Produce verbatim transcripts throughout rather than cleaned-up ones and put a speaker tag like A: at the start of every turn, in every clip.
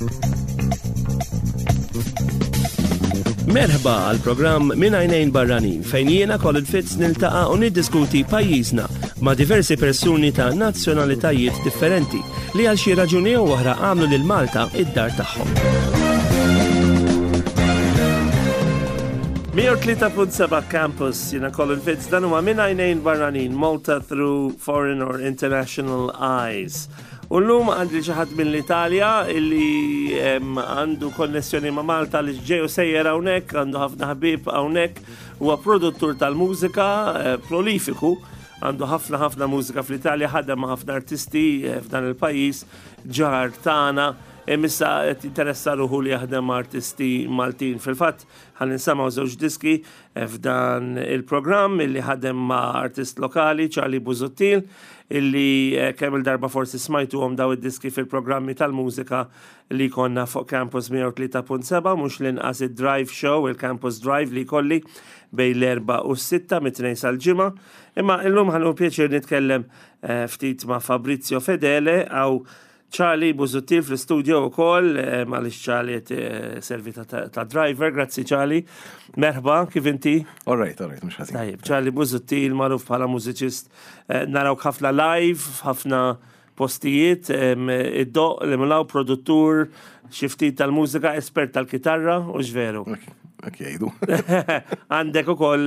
A: Merħba għal-programm Min Għajnejn Barranin fejn jiena Colin Fitz niltaqa' u niddiskuti pajjiżna ma' diversi persuni ta' nazzjonalitajiet differenti li għal xi raġuni jew oħra għamlu lil Malta id-dar tagħhom. mija u tlieta punt seba' Campus, jiena Colin Fitz, dan huwa Min Għajnejn Barranin, Malta through foreign or international eyes. U l-lum għandri ċaħat minn l-Italja illi għandu konnessjoni ma' Malta li ġeju sejjer hawnhekk, għandu ħafna ħbib hawnhekk, huwa produttur tal-mużika, prolifiku, għandu ħafna ħafna mużika fl-Italja, ħadem ma' ħafna artisti f'dan il-pajjiż, ġar tagħna, imissa qed jinteressa ruħu li jaħdem ma' artisti Maltin. Fil-fatt ħan nisimgħu żewġ diski f'dan il-programm illi ħadem ma' artist lokali, Charlie Busuttil, illi kemm il-darba forsi smajtuhom daw id-diski fil-programmi tal-mużika li konna fuq Campus mija u tlieta punt seba', mhux l-inqas id-Drive Show, il-Campus Drive li kolli bejn l-erba' u s-sitta mit-tnejn sal-ġimgħa. Imma llum ħallu pjaċir nitkellem ftit ma' Fabrizio Fedele għaw Charlie Busuttil fl-studio wkoll, għaliex Charlie servi ta' driver, grazzi Charlie. Merħba, kif inti?
B: All right, all right, mhux ħażin.
A: Tajjeb, Charlie Busuttil magħruf bħala mużiċist, naraw ħafna live, ħafna postijiet, id-doq li mlaw produttur, xi ftit tal-mużika, espert tal-kitarra, u x'veru.
B: Ok, jgħidu.
A: Għandek ukoll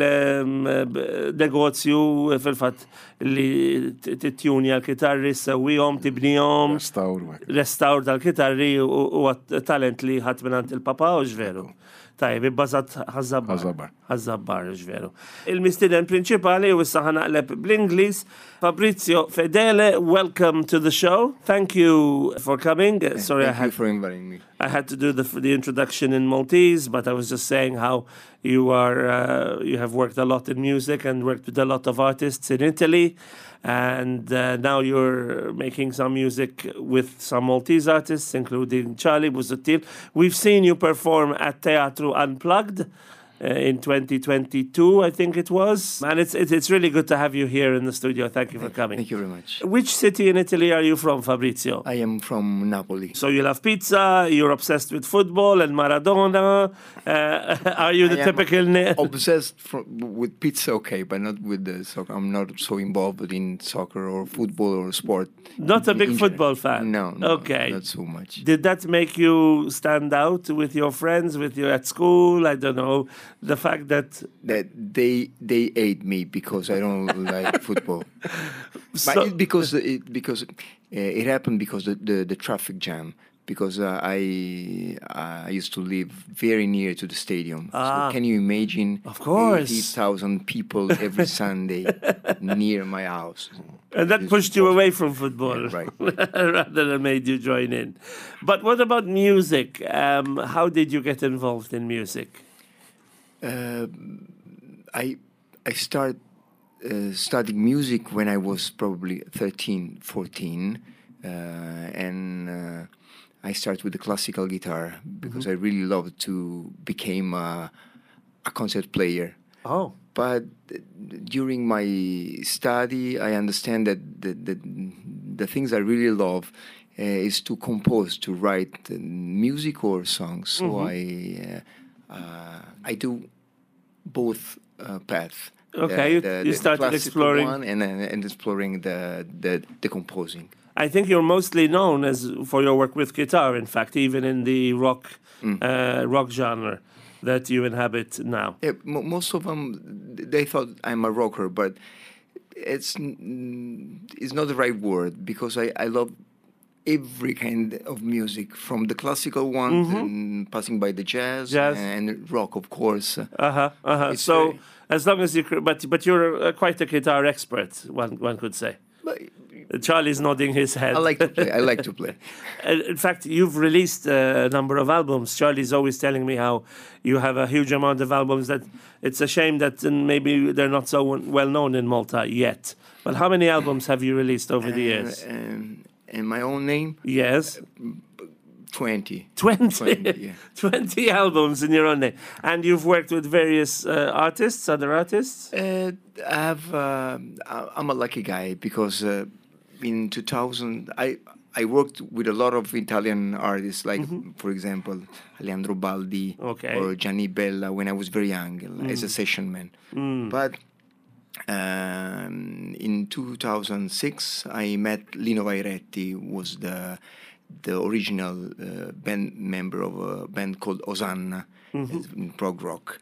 A: negozju fil-fatt li titjuni għal-kitarri, sewwihom, tibnihom.
B: Restawr.
A: Restawr tal-kitarri u talent li ħadd minn il-papa u x'veru. Tajb, ibbażat ħażabbar. Ħażabbar, x'veru. Il-mistiden prinċipali u issa ħanaqleb bl-Ingliż. Fabrizio Fedele, welcome to the show. Thank you for coming. Sorry,
B: Thank
A: I had
B: you for inviting me.
A: I had to do the the introduction in Maltese, but I was just saying how you are uh, you have worked a lot in music and worked with a lot of artists in Italy, and uh, now you're making some music with some Maltese artists, including Charlie Busuttil. We've seen you perform at Teatro Unplugged uh, in twenty twenty-two, I think it was, and it's, it's it's really good to have you here in the studio. Thank you for coming.
B: Thank you very much.
A: Which city in Italy are you from, Fabrizio?
B: I am from Napoli.
A: So you love pizza, you're obsessed with football and Maradona. Uh, are you the
B: I
A: typical...
B: am obsessed from, with pizza, okay, but not with the soccer. I'm not so involved in soccer or football or sport.
A: Not a big
B: in
A: football
B: general.
A: fan?
B: No, no,
A: okay.
B: not so much.
A: Did that make you stand out with your friends, with you at school? I don't know. The fact that...
B: That they they hate me because I don't like football.
A: So-
B: But it, because it because uh, it happened because the, the, the traffic jam. Because uh, I I used to live very near to the stadium.
A: Ah.
B: So can you imagine?
A: Of course.
B: eighty thousand people every Sunday near my house.
A: And that
B: It's
A: pushed you
B: impossible.
A: away from football,
B: Yeah, right.
A: rather than made you join in. But what about music? Um, how did you get involved in music?
B: Uh, I I started uh, studying music when I was probably thirteen, fourteen, uh, and uh, I started with the classical guitar because
A: Mm-hmm.
B: I really loved to become a, a concert player.
A: Oh.
B: But during my study, I understand that the, the, the things I really love uh, is to compose, to write uh, music or songs. So
A: Mhm.
B: I uh, uh, I do both uh, paths.
A: Okay, you- you started
B: classical
A: exploring-
B: one and uh, and exploring the, the the composing.
A: I think you're mostly known as for your work with guitar, in fact, even in the rock
B: Mm.
A: uh, rock genre that you inhabit now.
B: Yeah, mo most of them they thought I'm a rocker, but it's n- it's not the right word because I, I love every kind of music, from the classical ones
A: Mhm.
B: and passing by the jazz,
A: Jazz.
B: and rock, of course.
A: Uh-huh, uh-huh.
B: It's
A: So,
B: very-
A: as long as you... cr- But, but you're uh, quite a guitar expert, one, one could say.
B: But
A: Charlie's nodding his head.
B: I like to play. I like to play.
A: Uh, In fact, you've released uh, a number of albums. Charlie's always telling me how you have a huge amount of albums that it's a shame that uh, maybe they're not so well known in Malta yet. But how many albums have you released over the years?
B: Uh, and, and my own name,
A: Yes.
B: twenty.
A: twenty.
B: twenty, yeah.
A: twenty albums in your own name. And you've worked with various uh, artists, other artists?
B: Uh, I have. Uh, I- I'm a lucky guy because uh, in two thousand, I I worked with a lot of Italian artists, like, mm-hmm. for example, Leandro Baldi
A: okay.
B: or Gianni Bella when I was very young mm. as a session man.
A: Mm.
B: But um, in two thousand six, I met Lino Vairetti, who was the the original uh, band member of a band called Osanna, mm-hmm. prog rock,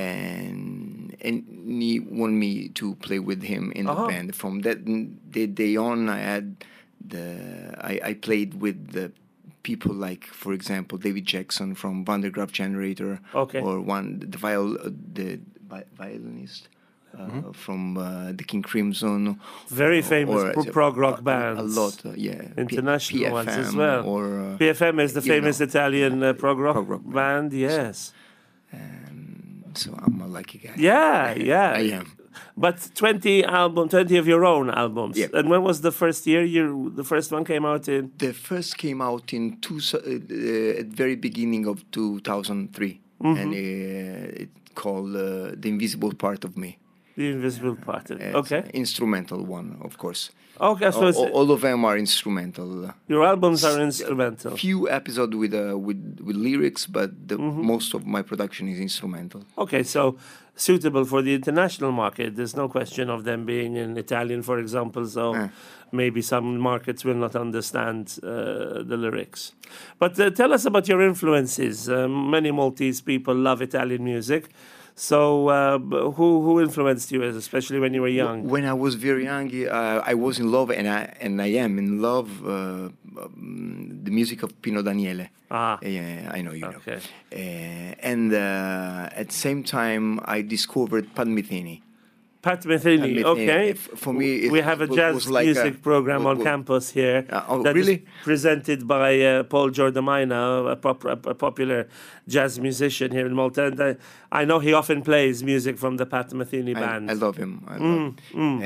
B: and and he wanted me to play with him in uh-huh. the band. From that day on, I had the I, I played with the people like, for example, David Jackson from Van der Graaf Generator,
A: okay.
B: or one the viol the violinist. Uh, mm-hmm. From uh, the King Crimson,
A: very famous
B: or,
A: prog rock
B: a,
A: bands,
B: a lot, uh, yeah,
A: international
B: P-
A: ones as well.
B: Or uh,
A: P F M is the famous
B: know,
A: Italian uh, prog rock,
B: prog rock
A: band, yes.
B: So, um, so I'm a lucky guy.
A: Yeah, yeah,
B: I am.
A: But twenty album, twenty of your own albums.
B: Yeah.
A: And when was the first year you? The first one came out in.
B: The first came out in two uh, at very beginning of two thousand three, mm-hmm. and uh, it called uh, "The Invisible Part of Me."
A: The Invisible Part of
B: It.
A: Okay.
B: Instrumental one, of course.
A: Okay, so
B: all, all of them are instrumental.
A: Your albums are instrumental.
B: Few episodes with uh, with with lyrics, but the, mm-hmm. most of my production is instrumental.
A: Okay, so suitable for the international market. There's no question of them being in Italian, for example. So uh. maybe some markets will not understand uh, the lyrics. But uh, tell us about your influences. Uh, many Maltese people love Italian music. So, uh, who who influenced you, especially when you were young?
B: When I was very young, uh, I was in love, and I and I am in love uh, um, the music of Pino Daniele.
A: Ah,
B: yeah, I know you
A: okay.
B: know. Uh, and uh, at the same time, I discovered Pat Metheny.
A: Pat Metheny, okay.
B: For me,
A: we have a jazz like music a, program on campus here
B: uh, oh,
A: that
B: really?
A: is presented by uh, Paul Giordamina, a, pop, a popular jazz musician here in Malta. And I, I know he often plays music from the Pat Metheny band.
B: I, I love him. I love
A: mm, mm.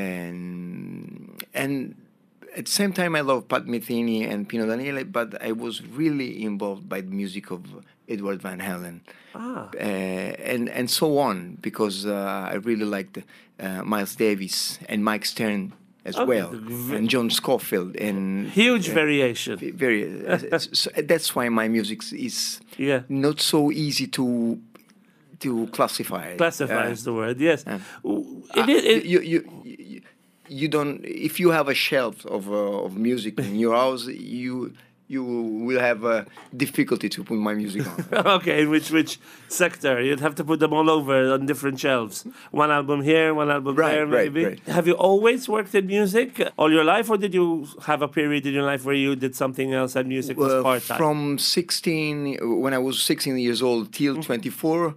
B: And and at the same time, I love Pat Metheny and Pino Daniele, but I was really involved by the music of Edward Van Halen,
A: ah.
B: uh, and and so on, because uh, I really liked uh, Miles Davis and Mike Stern as
A: okay.
B: well, and John Scofield, and
A: huge
B: uh,
A: variation.
B: Very. uh, so that's why my music is
A: yeah.
B: not so easy to to classify.
A: Classify uh, is the word. Yes.
B: Uh,
A: it, it, it,
B: you, you, you, you don't. If you have a shelf of uh, of music in your house, you. You will have a difficulty to put my music on.
A: Okay, in which which sector? You'd have to put them all over on different shelves. One album here, one album
B: right,
A: there, maybe.
B: Right, right.
A: Have you always worked in music all your life, or did you have a period in your life where you did something else and music was
B: uh,
A: part-time?
B: From sixteen, when I was sixteen years old till mm-hmm. twenty-four,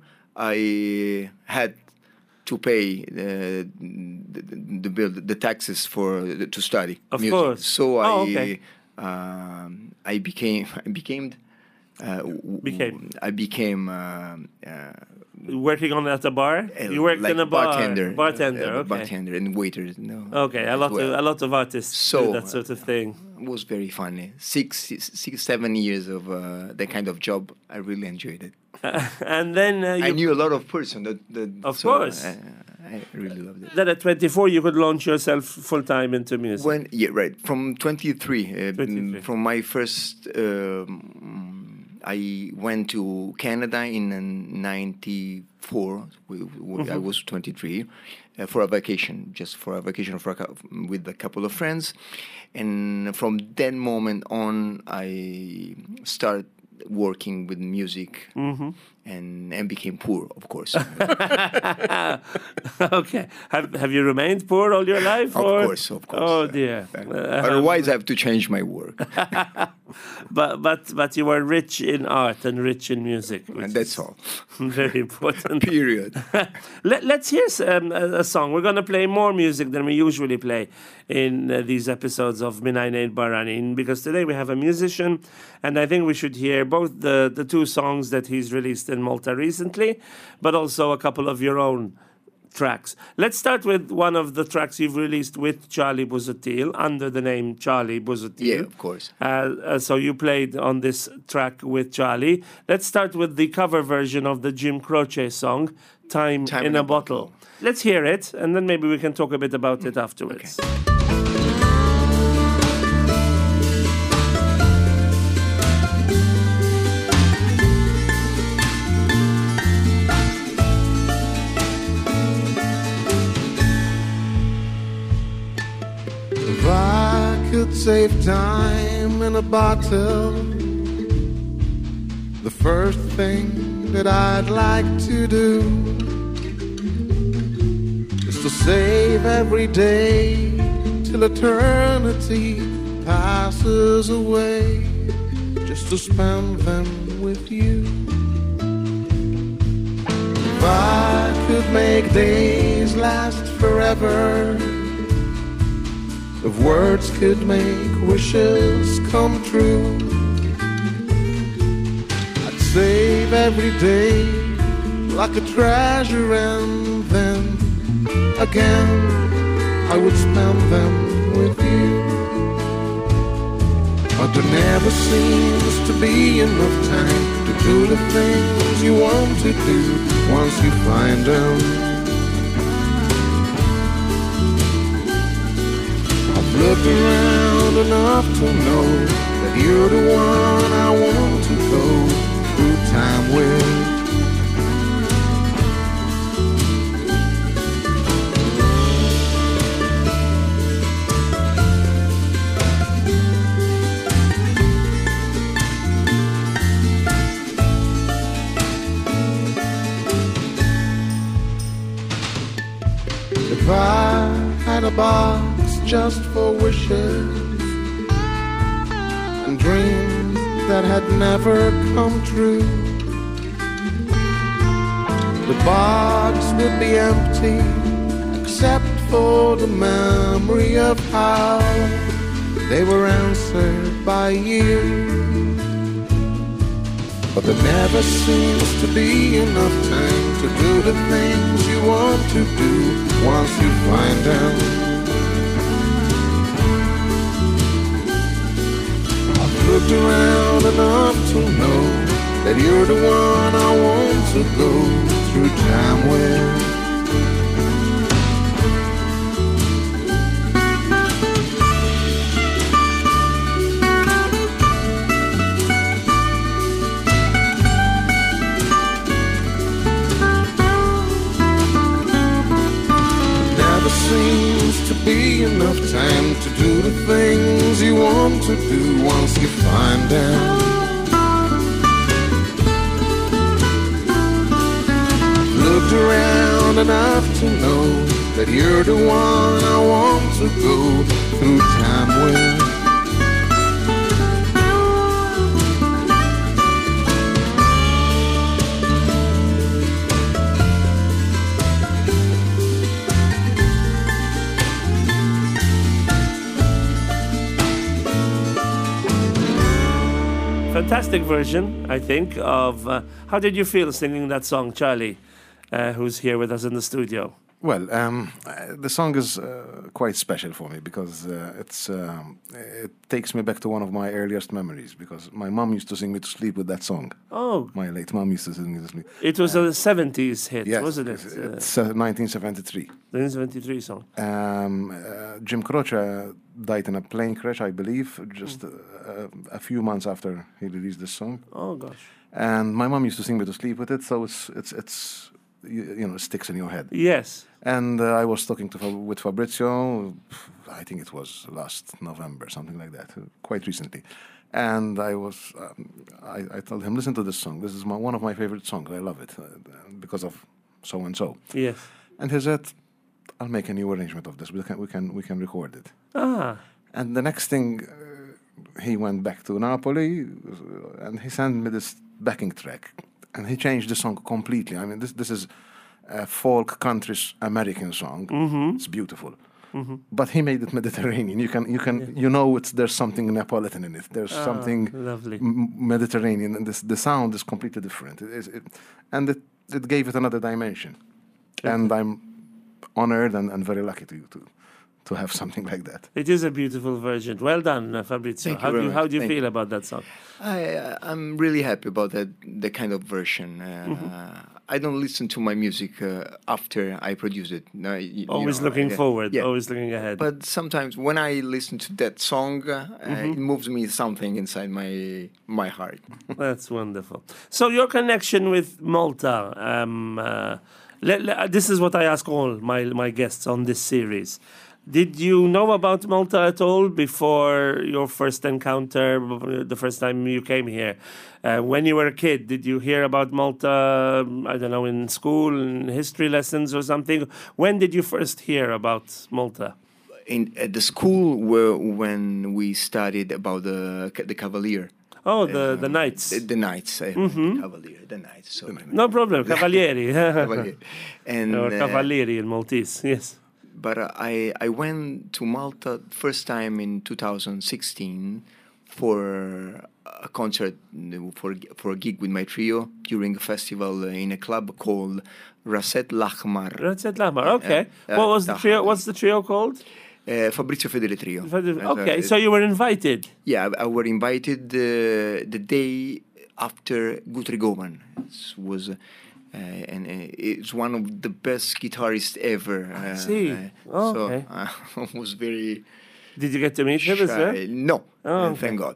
B: I had to pay the the, the bill, the taxes for to study
A: of
B: music.
A: Course.
B: So
A: oh,
B: I.
A: Okay.
B: Um, I became I became uh,
A: became
B: I became uh, uh,
A: working on at a bar.
B: Uh,
A: you worked
B: like
A: in a bar.
B: Bartender,
A: bartender,
B: uh,
A: okay.
B: bartender and waiter. No,
A: okay, a lot
B: well.
A: of a lot of artists
B: so,
A: do that sort of thing.
B: Uh, it was very funny. Six, six, seven years of uh, that kind of job. I really enjoyed it.
A: Uh, and then uh, you
B: I knew a lot of person. That, that
A: of
B: so,
A: course.
B: Uh, I really loved it.
A: Then at twenty-four, you could launch yourself full time into music.
B: When yeah, right. From twenty-three, uh,
A: twenty-three.
B: From my first, um, I went to Canada in ninety-four. Mm-hmm. I was twenty-three uh, for a vacation, just for a vacation for a, with a couple of friends, and from that moment on, I started working with music.
A: Mm-hmm.
B: And, and became poor, of course.
A: Okay. Have Have you remained poor all your life?
B: Of
A: or?
B: course, of course.
A: Oh dear.
B: Uh, otherwise, I have to change my work.
A: but but but you were rich in art and rich in music.
B: And that's all.
A: Very important.
B: Period.
A: Let, let's hear um, a, a song. We're going to play more music than we usually play in uh, these episodes of Minaina Baranin, because today we have a musician, and I think we should hear both the, the two songs that he's released in Malta recently, but also a couple of your own tracks. Let's start with one of the tracks you've released with Charlie Busuttil under the name Charlie Busuttil.
B: Yeah, of course.
A: Uh, uh, so you played on this track with Charlie. Let's start with the cover version of the Jim Croce song, Time, Time in, in a, a bottle. bottle. Let's hear it, and then maybe we can talk a bit about it afterwards.
B: Okay.
C: save time in a bottle, the first thing that I'd like to do is to save every day till eternity passes away, just to spend them with you. If I could make days last forever, if words could make wishes come true, I'd save every day like a treasure, and then again I would spend them with you. But there never seems to be enough time to do the things you want to do once you find them. I've looked around enough to know that you're the one I want to go through time with. If I had a box just for wishes and dreams that had never come true, the box would be empty except for the memory of how they were answered by you. But there never seems to be enough time to do the things you want to do once you find them. I've looked around enough to know that you're the one I want to go through time with. Seems to be enough time to do the things you want to do once you find them. Looked around enough to know that you're the one I want to go through time with.
A: Fantastic version, I think, of... Uh, how did you feel singing that song, Charlie, uh, who's here with us in the studio?
C: Well, um, uh, the song is uh, quite special for me because uh, it's um, it takes me back to one of my earliest memories, because my mom used to sing me to sleep with that song.
A: Oh.
C: My late mom used to sing me to sleep.
A: It was uh, a seventies hit,
C: yes,
A: wasn't it?
C: It's, it's uh, nineteen seventy-three.
A: nineteen seventy-three song.
C: Um, uh, Jim Croce died in a plane crash, I believe, just mm. uh, a few months after he released this song.
A: Oh, gosh.
C: And my mom used to sing me to sleep with it, so it's it's it's you, you know, it sticks in your head.
A: Yes.
C: And uh, I was talking to with Fabrizio, I think it was last November, something like that, quite recently. And I was, um, I, I told him, listen to this song. This is my, one of my favorite songs. I love it uh, because of so and so.
A: Yes.
C: And he said, I'll make a new arrangement of this. We can we can we can record it.
A: Ah.
C: And the next thing, uh, he went back to Napoli, uh, and he sent me this backing track, and he changed the song completely. I mean, this this is a folk country American song.
A: Mm-hmm.
C: It's beautiful,
A: mm-hmm.
C: but he made it Mediterranean. You can you can yeah. you know it's there's something Neapolitan in it. There's
A: ah,
C: something
A: lovely
C: m- Mediterranean, and this the sound is completely different. It is, it, and it it gave it another dimension, okay. And I'm honored and, and very lucky to to to have something like that.
A: It is a beautiful version. Well done, uh, Fabrizio.
B: Thank
A: how
B: you
A: do you, how do you
B: Thank
A: feel
B: you.
A: about that song?
B: I uh, I'm really happy about that the kind of version. Uh, mm-hmm. I don't listen to my music uh, after I produce it. No, you,
A: always
B: you know,
A: looking
B: uh,
A: forward.
B: Yeah.
A: Always looking ahead.
B: But sometimes when I listen to that song, uh,
A: mm-hmm.
B: it moves me something inside my my heart.
A: That's wonderful. So your connection with Malta. Um, uh, let, let, this is what I ask all my my guests on this series. Did you know about Malta at all before your first encounter, the first time you came here? Uh, when you were a kid, did you hear about Malta, I don't know, in school, in history lessons or something? When did you first hear about Malta?
B: In at the school where when we studied about the the Cavalier.
A: Oh, the, the Knights.
B: The, the Knights, uh, the Cavalier, the Knights. So
A: No problem, Cavalieri.
B: Cavalier. And,
A: or
B: uh,
A: Cavalieri in Maltese, yes.
B: But uh, I I went to Malta first time in two thousand sixteen for a concert, for for a gig with my trio during a festival in a club called Raset L'Ahmar.
A: Raset L'Ahmar, okay.
B: Uh, uh,
A: what was the trio? What's the trio called?
B: Uh, Fabrizio Fedele Trio.
A: Okay, so you were invited.
B: Yeah, I, I were invited uh, the day after Guthrie Govan. It was. Uh, Uh, and uh, it's one of the best guitarists ever. Uh,
A: See,
B: uh,
A: oh,
B: so
A: okay.
B: I was very.
A: Did you get to meet him as well?
B: shy. No,
A: Oh,
B: uh,
A: okay.
B: thank God.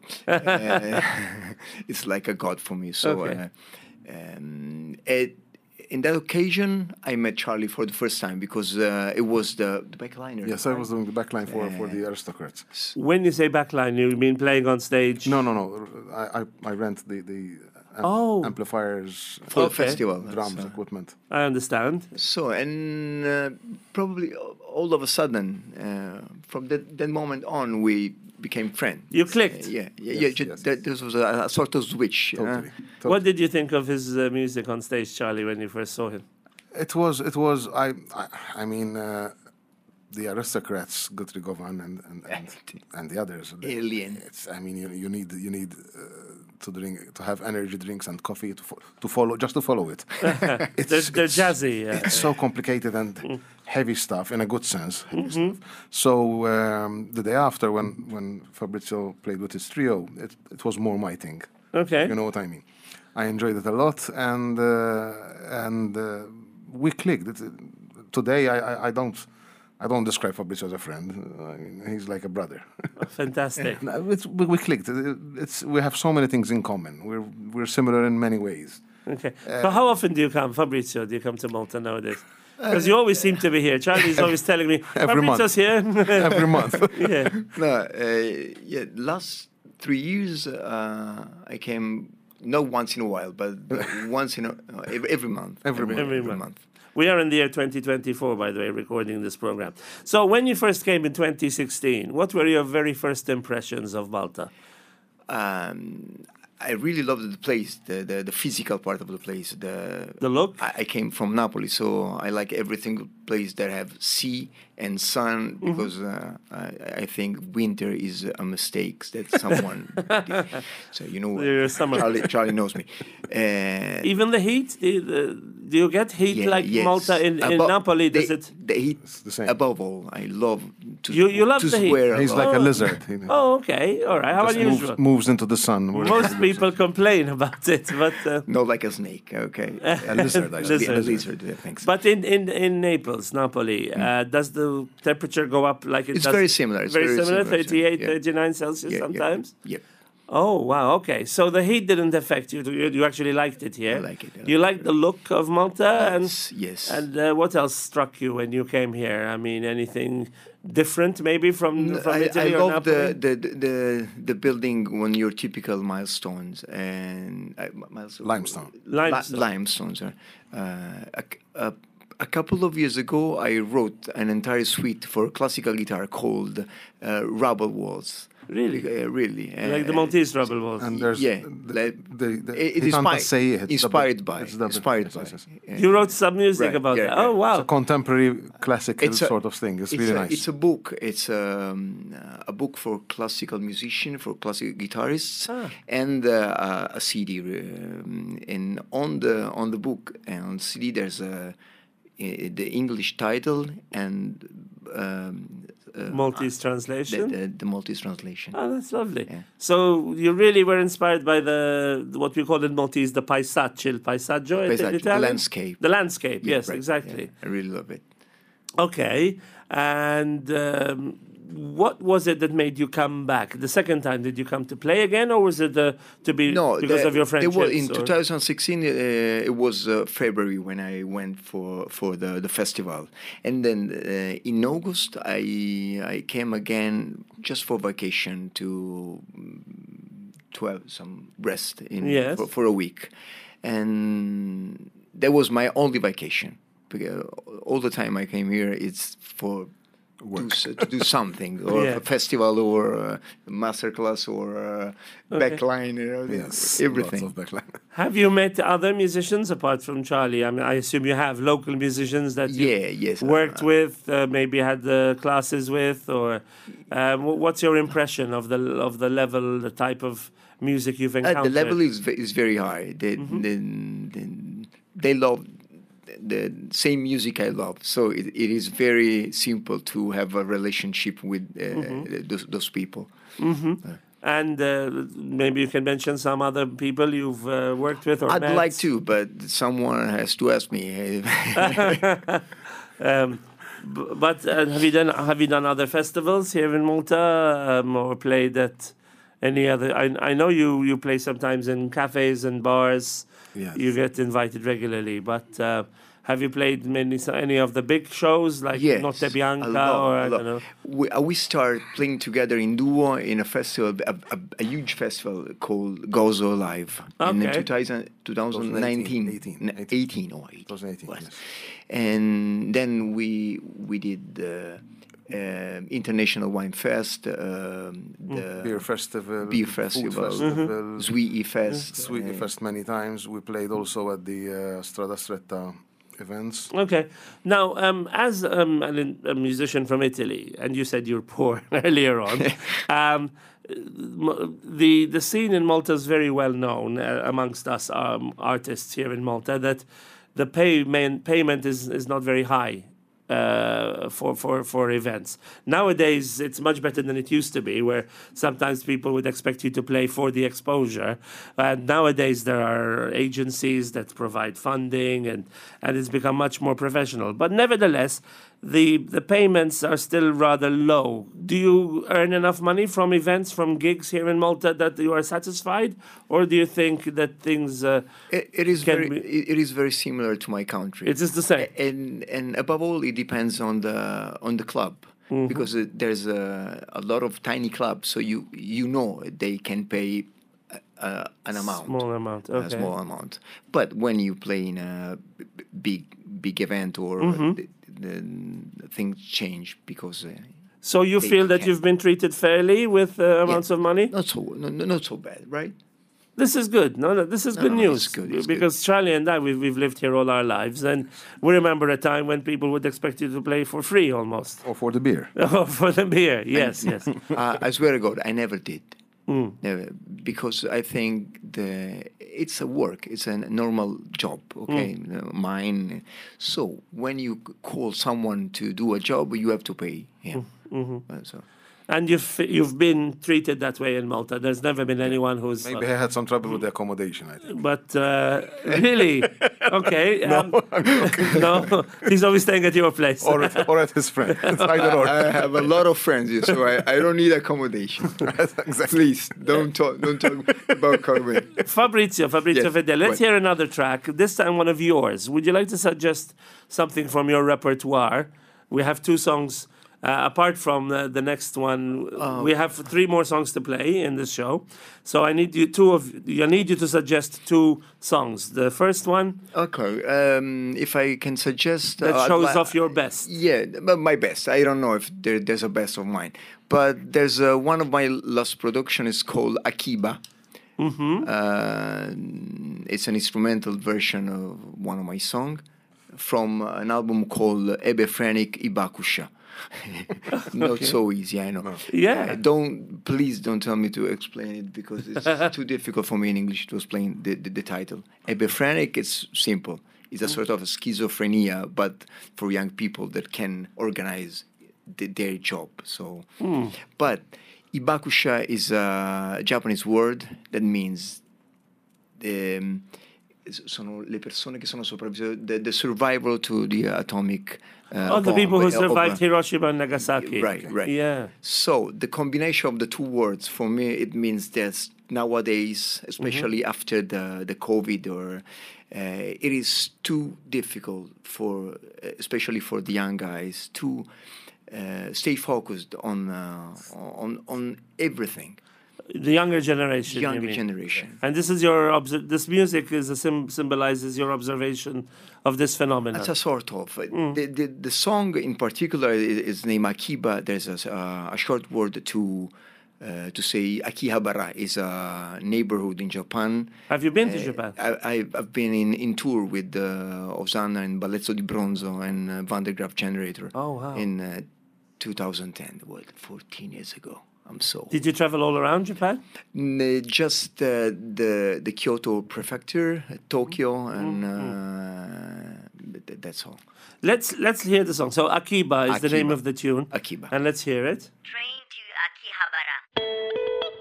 B: uh, it's like a god for me. So,
A: Okay.
B: uh, um, at, in that occasion, I met Charlie for the first time because uh, it was the the backliner.
C: Yes, I was doing the backline for, for the Aristocrats.
A: When you say backline, you mean playing on stage?
C: No, no, no. I, I, I rent the, the amp-
A: Oh.
C: amplifiers,
B: For
C: uh,
B: the
A: Okay.
B: festival.
C: drums,
B: So,
C: equipment.
A: I understand.
B: so and uh, probably all of a sudden, uh, from that, that moment on, we became friends.
A: You clicked?
B: Uh, yeah, yeah,
C: Yes,
B: yeah. ju-
C: yes,
B: that,
C: yes.
B: this was a, a sort of switch. uh,
C: Totally.
A: What did you think of his uh, music on stage, Charlie, when you first saw him?
C: It was, it was. I, I, I mean, uh, the Aristocrats, Guthrie Govan, and and, and and the others. they-
B: Alien.
C: It's. I mean, you, you need you need uh, to drink to have energy drinks and coffee to fo- to follow just to follow it. It's,
A: They're, they're
C: it's-
A: jazzy. Uh,
C: It's so complicated and heavy stuff in a good sense. Heavy stuff. So um, the day after, when when Fabrizio played with his trio, it it was more my thing.
A: okay.
C: You know what I mean? I enjoyed it a lot, and uh, and uh, we clicked. It, today, I, I, I don't I don't describe Fabrizio as a friend. I mean, he's like a brother.
A: Fantastic.
C: No, it's, we, we clicked. It- It's we have so many things in common. We're we're similar in many ways.
A: Okay. So how often do you come, Fabrizio? Do you come to Malta nowadays? Because you always seem to be here. Charlie's always telling me,
C: Every month.
A: Fabrizio's here.
C: Every month.
A: yeah.
B: No, uh, yeah. Last three years, uh, I came not once in a while, but once in a, uh, every, every month.
C: Every month.
A: Every month. We are in the year twenty twenty-four, by the way, recording this program. So when you first came in twenty sixteen, what were your very first impressions of Malta?
B: Um, I really loved the place, the, the the physical part of the place. The
A: The look?
B: I, I came from Napoli, so I like every single place that have sea and sun because uh, I, I think winter is a mistake that someone. did. So you know,
A: You're a summer-
B: Charlie, Charlie knows me. Uh,
A: Even the heat? Do you, the, do you get heat
B: yeah,
A: like
B: yes.
A: Malta in, in
B: Abo-
A: Napoli? Does
B: the,
A: it?
B: The heat.
C: the same.
B: Above all, I love to.
A: You- you love
B: to
A: the heat.
B: swear
C: He's
B: a
C: like
B: lot.
C: a
A: Oh.
C: lizard. He
A: Oh, okay. All right. How
C: just
A: unusual.
C: moves, moves into the sun. where
A: Most
C: he lives.
A: people complain about it, but uh,
B: Not like a snake, okay.
C: A lizard, I
B: A
C: suppose.
B: li- a
A: Lizard.
B: lizard, yeah, thanks.
A: but in, in, in Naples, Napoli, uh, does the temperature go up like it
B: It's
A: does?
B: very similar, it's
A: very,
B: very
A: similar,
B: similar,
A: thirty-eight,
B: yeah.
A: thirty-nine Celsius
B: Yeah, yeah,
A: sometimes?
B: Yeah.
A: Oh, wow. Okay. So the heat didn't affect you. You, you actually liked it here.
B: I like it, I
A: You
B: like
A: like the look of Malta? and
B: Yes, yes.
A: And uh, what else struck you when you came here? I mean, anything different maybe from, from
B: I,
A: Italy
B: I
A: or
B: love
A: Napoli?
B: the, the the the building when your typical milestones and uh, milestones,
C: Limestone.
A: Limestone.
B: Li- limestones. Uh, a, a, a couple of years ago, I wrote an entire suite for classical guitar called uh, Rubble Walls.
A: Really?
B: Uh, really.
A: Like the
B: Uh,
A: Maltese rubble walls.
C: And there's
B: yeah,
C: the,
B: like,
C: the, the,
B: it- it
C: he
B: is
C: can't
B: by-
C: say it. It's
B: inspired
C: double-
B: by,
C: it's double-
B: inspired
C: yes,
B: by.
C: yes, yes.
B: Yeah.
A: You wrote some music
B: Right,
A: about
B: yeah,
A: that.
B: yeah.
A: Oh, wow.
C: It's a contemporary classical
B: It's a-
C: sort of thing. It's,
B: It's
C: really
B: a,
C: nice.
B: It's a book. It's um, uh, a book for classical musician, for classical guitarists,
A: Ah.
B: and uh, a C D. Um, and on the on the book and on C D, there's a, uh, the English title and um, uh,
A: Maltese
B: the,
A: translation.
B: the, the Maltese translation.
A: Oh, that's lovely.
B: Yeah.
A: So you really were inspired by the what we call in Maltese the paesaccio, il paesaggio, in
B: Paesaggio, the
A: Italian?
B: landscape.
A: The landscape,
B: Yeah,
A: yes,
B: right,
A: exactly.
B: yeah, I really love it.
A: Okay, and um, what was it that made you come back? The second time, did you come to play again, or was it uh, to be
B: No,
A: because
B: the-
A: of your
B: there
A: friendships?
B: was- in
A: or-
B: twenty sixteen, uh, it was uh, February when I went for for the, the festival, and then uh, in August I I came again just for vacation to to have some rest in
A: Yes.
B: for, for a week, and that was my only vacation. Because all the time I came here, it's for do, s- to do something, or
A: Yeah.
B: a festival, or a masterclass, or a
A: Okay.
B: backline, you know,
C: Yes,
B: everything.
C: Lots of backline.
A: Have you met other musicians apart from Charlie? I mean, I assume you have local musicians that you
B: Yeah, yes.
A: worked
B: uh,
A: with, uh, maybe had the classes with, or um, wh- what's your impression of the of the level, the type of music you've
B: uh,
A: encountered?
B: the level is ve- is very high. They
A: Mm-hmm.
B: they, they, they love the same music I love, so it, it is very simple to have a relationship with uh,
A: Mm-hmm.
B: those, those people.
A: And uh, maybe you can mention some other people you've uh, worked with or
B: I'd
A: met.
B: like to, but someone has to ask me.
A: Um, b- but uh, have you done have you done other festivals here in Malta, um, or played at any other? I I know you you play sometimes in cafes and bars.
C: Yes.
A: You get invited regularly, but uh, have you played many any of the big shows like
B: Yes,
A: Notte
B: a
A: Bianca
B: lot,
A: or
B: a
A: I
B: lot.
A: don't know?
B: We, uh, we started playing together in duo in a festival, a, a, a huge festival called Gozo Live in
A: Okay.
B: two thousand, twenty nineteen,
C: eighteen,
B: N- eighteen or eighteen.
C: twenty eighteen,
B: was.
C: yes.
B: And then we we did the uh, International Wine Fest, um, the
C: Beer festival,
B: Beer
C: food
B: Festival,
C: festival,
B: Zwee Fest.
C: Sweet
B: uh,
C: Fest many times. We played also at the uh, Strada Stretta events.
A: Okay. Now, um, as um, an, a musician from Italy, and you said you're poor earlier on, um, m- the the scene in Malta is very well known uh, amongst us um, artists here in Malta that the payment payment is is not very high. Uh, for, for, for events. Nowadays, it's much better than it used to be, where sometimes people would expect you to play for the exposure. And nowadays, there are agencies that provide funding, and, and it's become much more professional. But nevertheless, the, the payments are still rather low. Do you earn enough money from events, from gigs here in Malta that you are satisfied? Or do you think that things... Uh,
B: It, it is
A: can
B: very
A: be-
B: it, it is very similar to my country.
A: It is the same.
B: and and above all, it depends on the on the club,
A: Mm-hmm.
B: because uh, there's a, a lot of tiny clubs, so you you know they can pay uh, uh, an amount,
A: Small amount,
B: a
A: okay.
B: small amount. But when you play in a b- b- big big event, or
A: Mm-hmm.
B: the, the, things change because. Uh,
A: So you
B: They
A: feel that
B: can-
A: you've been treated fairly with uh, amounts
B: yeah,
A: of money?
B: Not so no, no, not so bad, right?
A: This is good. No, no, this is
B: No,
A: good
B: no,
A: news.
B: it's good, it's
A: because Charlie and I, we've, we've lived here all our lives, and we remember a time when people would expect you to play for free almost.
C: Or for the beer.
A: Oh, for the beer. Yes, yes.
B: uh, I swear to God, I never did.
A: Mm.
B: Never, because I think the it's a work, it's a normal job, okay,
A: Mm.
B: uh, mine. So when you c- call someone to do a job, you have to pay him.
A: Mm-hmm.
B: Uh, so
A: And you've you've been treated that way in Malta. There's never been anyone who's.
C: Maybe I had some trouble with the accommodation, I think.
A: But uh, really, okay. Um, no, he's always staying at your place.
C: Or at, or at his friend. It's either or.
B: I have a lot of friends here, so I, I don't need accommodation.
C: Exactly.
B: Please don't talk don't talk about accommodation.
A: Fabrizio, Fabrizio
B: Yes,
A: Fedele, let's
B: what?
A: hear another track, this time one of yours. Would you like to suggest something from your repertoire? We have two songs, uh, apart from the, the next one,
B: Oh.
A: we have three more songs to play in this show. So I need you two of I need you to suggest two songs. The first one
B: Okay, um, if I can suggest
A: that
B: uh,
A: shows
B: advi-
A: off your best.
B: Yeah, but my best. I don't know if there, there's a best of mine, but there's uh, one of my last production is called Akiba.
A: Mm-hmm.
B: Uh, it's an instrumental version of one of my songs from an album called Ebephrenic Ibakusha. Not so easy, I know.
A: Yeah.
B: Uh, don't please don't tell me to explain it because it's too difficult for me in English to explain the, the, the title. Ebephrenic, it's simple. It's a sort of a schizophrenia, but for young people that can organize the, their job. So, but Ibakusha is a Japanese word that means um, sono le persone che sono sopravvissuti, the, the survival to the atomic uh,
A: Oh, the
B: bomb,
A: people who
B: uh,
A: survived
B: of, uh,
A: Hiroshima and Nagasaki.
B: Right, right.
A: Yeah.
B: So the combination of the two words, for me, it means that nowadays, especially
A: Mm-hmm.
B: after the, the COVID, or uh, it is too difficult for, especially for the young guys, to uh, stay focused on uh, on on everything.
A: The younger generation. you
B: Younger
A: mean.
B: generation.
A: And this is your obser- this music is a sim- symbolizes your observation of this phenomenon.
B: That's a sort of. The, the, the song in particular is, is named Akiba. There's a, uh, a short word to uh, to say Akihabara is a neighborhood in Japan.
A: Have you been to
B: Uh,
A: Japan?
B: I, I've, I've been in, in tour with uh, Osanna and Balezzo di Bronzo and uh, Van der Graaf Generator.
A: Oh, wow.
B: In uh, two thousand ten, what, fourteen years ago. I'm so.
A: Did you travel all around Japan?
B: N- Just uh, the the Kyoto prefecture, uh, Tokyo, and uh, th- that's all.
A: Let's let's hear the song. So Akiba is the
B: Akiba.
A: name of the tune.
B: Akiba.
A: And let's hear it.
D: Train to Akihabara.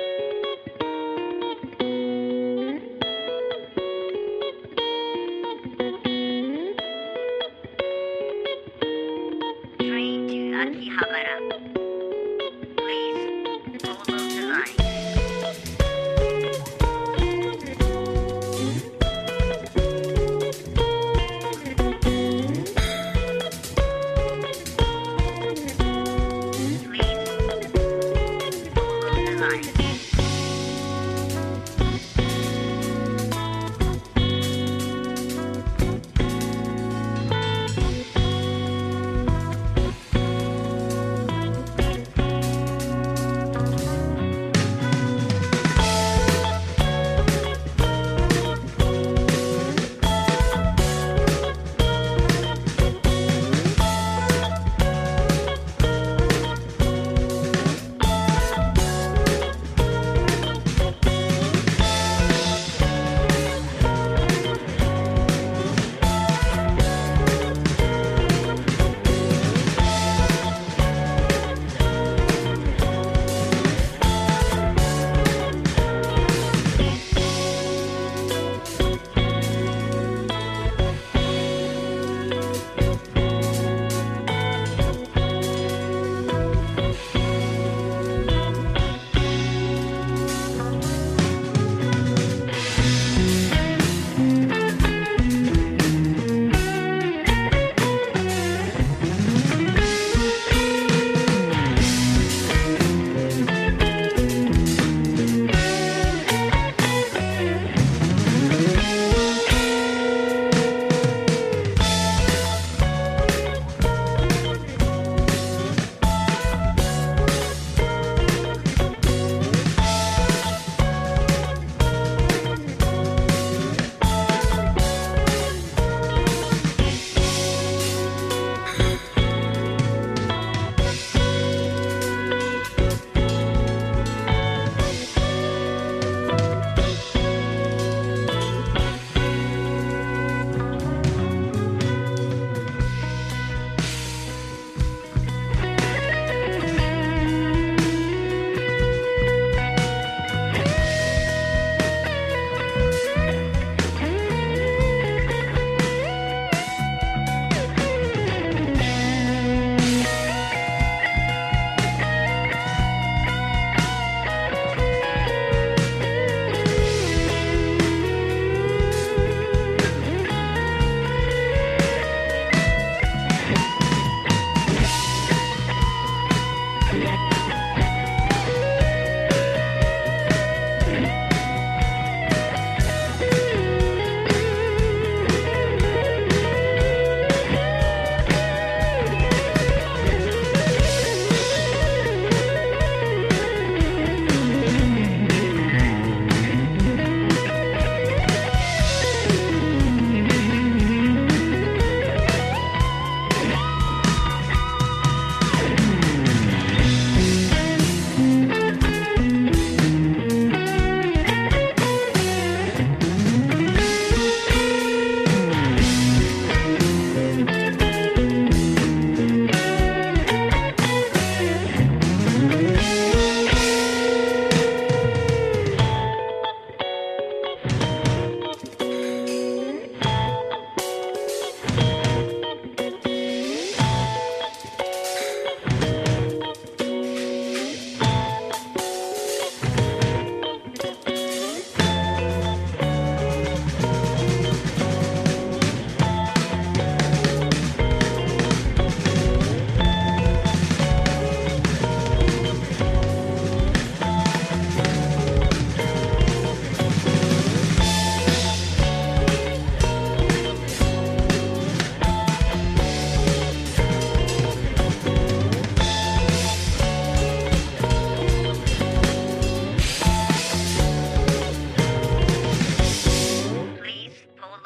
D: Train to Akihabara. Please follow the line. Please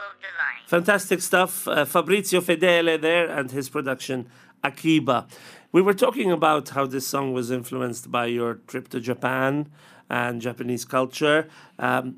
D: Design.
A: Fantastic stuff. Uh, Fabrizio Fedele there and his production Akiba. We were talking about how this song was influenced by your trip to Japan and Japanese culture. Um,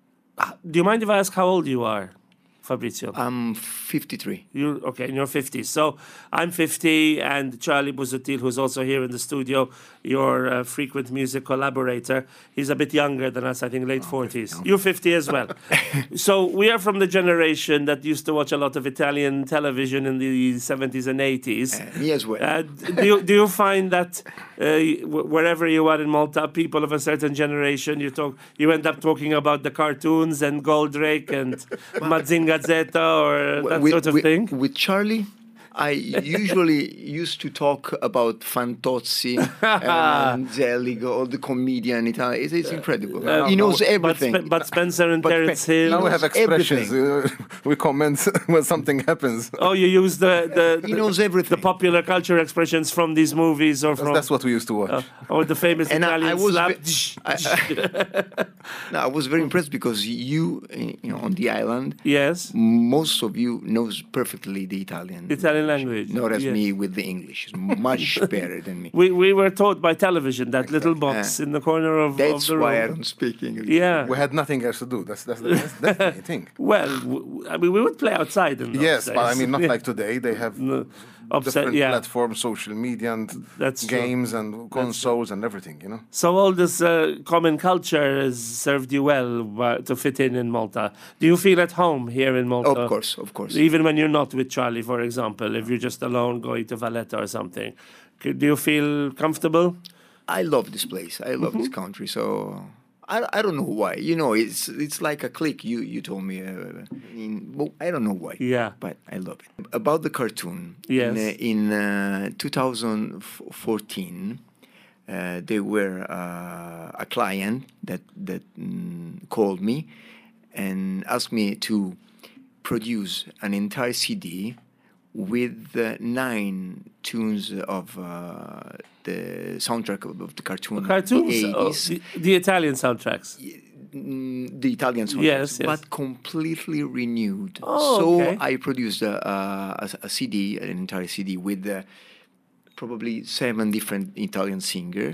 A: do you mind if I ask how old you are, Fabrizio?
B: I'm fifty-three.
A: You're okay in your fifties. So I'm fifty, and Charlie Busutil, who's also here in the studio, your uh, frequent music collaborator, he's a bit younger than us, I think late forties. You're fifty as well. So we are from the generation that used to watch a lot of Italian television in the seventies and eighties.
B: Uh, me as well.
A: Uh, do, you, do you find that uh, w- wherever you are in Malta, people of a certain generation, you talk, you end up talking about the cartoons and Goldrake and Mazinga Zeta or that
B: with,
A: sort of
B: with,
A: thing?
B: With Charlie, I usually used to talk about Fantozzi and Zeligo, all the comedian Italian. It's, it's incredible.
A: Uh,
B: he knows
A: but
B: everything.
A: Spe- but Spencer and
B: But
A: Terence
B: Spe-
A: Hill.
C: Now we have
B: knows
C: expressions. Uh, we comment when something happens.
A: Oh, you use the the,
B: He
A: the-
B: knows everything.
A: the popular culture expressions from these movies or from
C: That's what we used to watch.
A: uh, or the famous
B: And I-
A: Italian
B: I was
A: slap.
B: ve- I, no, I was very impressed because you, uh, you know, on the island,
A: Yes,
B: most of you knows perfectly the Italian.
A: Italian language.
B: Not as
A: yes.
B: me with the English. It's much better than me.
A: We we were taught by television that little box
B: Yeah.
A: in the corner of, of
B: That's
A: the
B: why I
A: room.
B: don't speak English.
A: Yeah.
C: We had nothing else to do. That's that's the, that's, that's the main thing.
A: Well, w- I mean, we would play outside in those
C: Yes,
A: days.
C: but I mean, not
A: Yeah.
C: like today. They have
A: No, upset,
C: different
A: yeah.
C: platforms, social media, and
A: That's true.
C: games and consoles and everything. You know.
A: So all this uh, common culture has served you well uh, to fit in in Malta. Do you feel at home here in Malta?
B: Of course, of course.
A: Even when you're not with Charlie, for example, if you're just alone going to Valletta or something, c- do you feel comfortable?
B: I love this place. I love
A: Mm-hmm.
B: this country. So I, I don't know why. You know, it's it's like a click. You you told me. Uh, in, well, I don't know why.
A: Yeah.
B: But I love it. About the cartoon.
A: Yes.
B: In, uh, in uh, two thousand fourteen, uh, there were uh, a client that that mm, called me and asked me to produce an entire C D with uh, nine tunes of uh, the soundtrack of, of the cartoon.
A: Cartoons?
B: The
A: Oh,
B: eighties,
A: the, the Italian soundtracks.
B: mm, the Italian soundtracks,
A: Yes, yes.
B: but completely renewed.
A: Oh,
B: so
A: okay.
B: I produced a, a, a C D, an entire C D with uh, probably seven different Italian singers,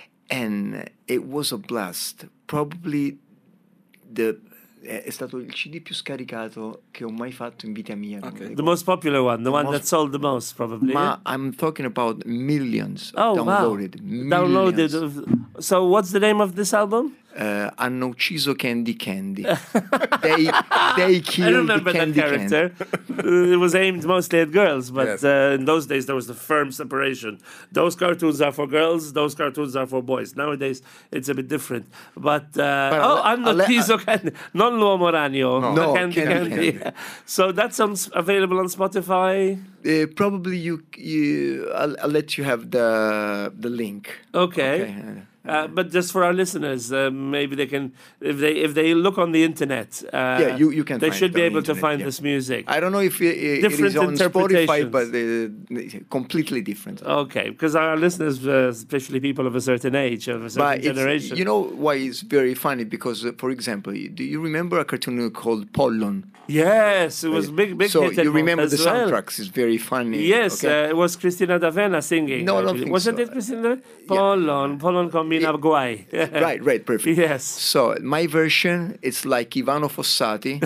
B: and it was a blast. Probably the è stato il C D più scaricato che ho mai fatto in vita mia. non mi
A: The
B: ricordo.
A: most popular one, the one
B: most-
A: that sold the most, probably.
B: Ma I'm talking about millions
A: Oh,
B: downloaded.
A: wow. Downloaded.
B: Millions.
A: So what's the name of this album?
B: Uh, hanno ucciso Candy Candy. they they
A: I
B: killed
A: remember that
B: Candy Candy.
A: character. Uh, it was aimed mostly at girls, but
C: Yes.
A: uh, in those days there was the firm separation. Those cartoons are for girls, those cartoons are for boys. Nowadays it's a bit different. But, uh,
B: But
A: oh,
B: I'll-
A: hanno
B: I'll let-
A: ucciso Candy, non l'uomo ragno,
C: No.
B: No,
A: Candy
B: Candy
A: Candy.
B: Candy.
A: So that's on, available on Spotify.
B: Uh, probably you, you I'll, I'll let you have the the link.
A: Okay.
B: Okay, uh,
A: Uh, but just for our listeners, uh, maybe they can, if they if they look on the internet, uh,
B: Yeah, you- you can
A: they
B: find
A: should
B: it
A: be
B: on
A: able
B: the
A: to
B: internet,
A: find
B: yeah.
A: this music.
B: I don't know if it, it
A: Different
B: is on Spotify,
A: interpretations.
B: but uh, completely different.
A: Okay, because our listeners, uh, especially people of a certain age, of a certain
B: But it's,
A: generation.
B: you know why it's very funny? Because, uh, for example, do you remember a cartoon called Pollon?
A: Yes, it was big, big
B: so
A: hit. at
B: you remember
A: Malta
B: the
A: as well.
B: soundtracks? It's very funny.
A: Yes,
B: okay?
A: uh, it was Cristina D'Avena singing.
B: No, I
A: I
B: don't
A: believe.
B: think
A: Wasn't
B: so.
A: it Cristina D'Avena? Pollon, Pollon combina guai.
B: Right, right, perfect.
A: Yes.
B: So my version, it's like Ivano Fossati.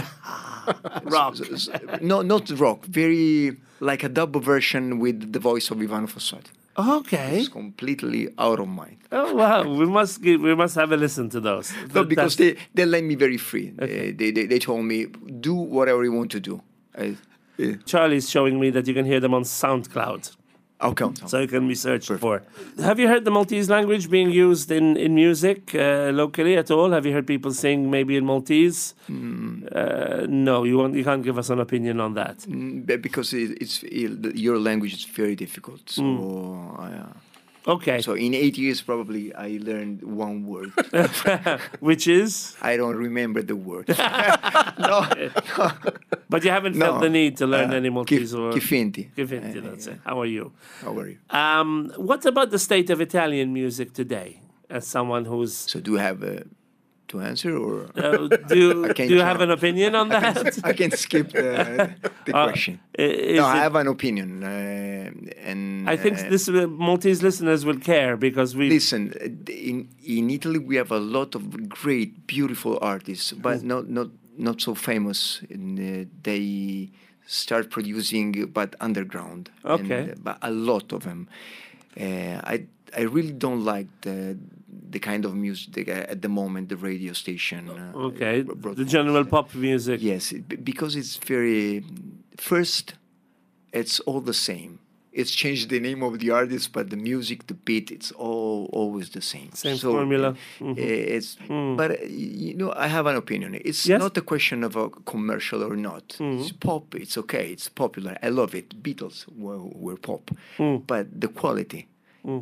A: Rock.
B: S- s- no, not rock. Very like a double version with the voice of Ivano Fossati.
A: Okay.
B: It's completely out of mind.
A: Oh wow, we must give, we must have a listen to those.
B: No, because
A: Fantastic.
B: they, they let me very free. They, they, they, they told me, do whatever you want to do. I, yeah.
A: Charlie's showing me that you can hear them on SoundCloud.
B: Okay.
A: So you can be searched for. Have you heard the Maltese language being used in, in music uh, locally at all? Have you heard people sing maybe in Maltese?
B: Mm.
A: Uh, no, you won't, you can't give us an opinion on that.
B: Mm, but because it, it's it, your language is very difficult. So,
A: Mm.
B: uh,
A: Okay.
B: so in eight years, probably I learned one word.
A: Which is?
B: I don't remember the word. no, no.
A: But you haven't felt
B: No.
A: the need to learn
B: Uh,
A: any Maltese
B: Chi-
A: or...
B: Chifinti.
A: Chifinti,
B: Uh,
A: that's it. How are you?
B: How are you?
A: Um, what about the state of Italian music today? As someone who's...
B: So do you have uh, to answer, or
A: Uh, do you,
B: I can
A: do you have
B: try.
A: an opinion on that?
B: I can skip the, the
A: Uh,
B: question.
A: i- is
B: No, I
A: it-
B: have an opinion, uh, and
A: I think
B: uh,
A: this uh, Maltese listeners will care because we.
B: listen. uh, In in Italy, we have a lot of great, beautiful artists, but not not not so famous. And, uh, they start producing, but underground.
A: Okay.
B: And, uh, but a lot of them. Uh, I I really don't like the the kind of music uh, at the moment the radio station. Uh,
A: Okay,
B: br- brought
A: the
B: forward.
A: general pop music.
B: Yes, it- b- because it's very. First, it's all the same. It's changed the name of the artist, but the music, the beat, it's all always the same.
A: Same
B: So,
A: formula.
B: uh,
A: Mhm.
B: It's but uh, you know I have an opinion. It's
A: Yes?
B: not a question of a commercial or not.
A: Mm-hmm.
B: It's pop. It's okay. It's popular. I love it. Beatles were, were pop,
A: Mm.
B: but the quality uh,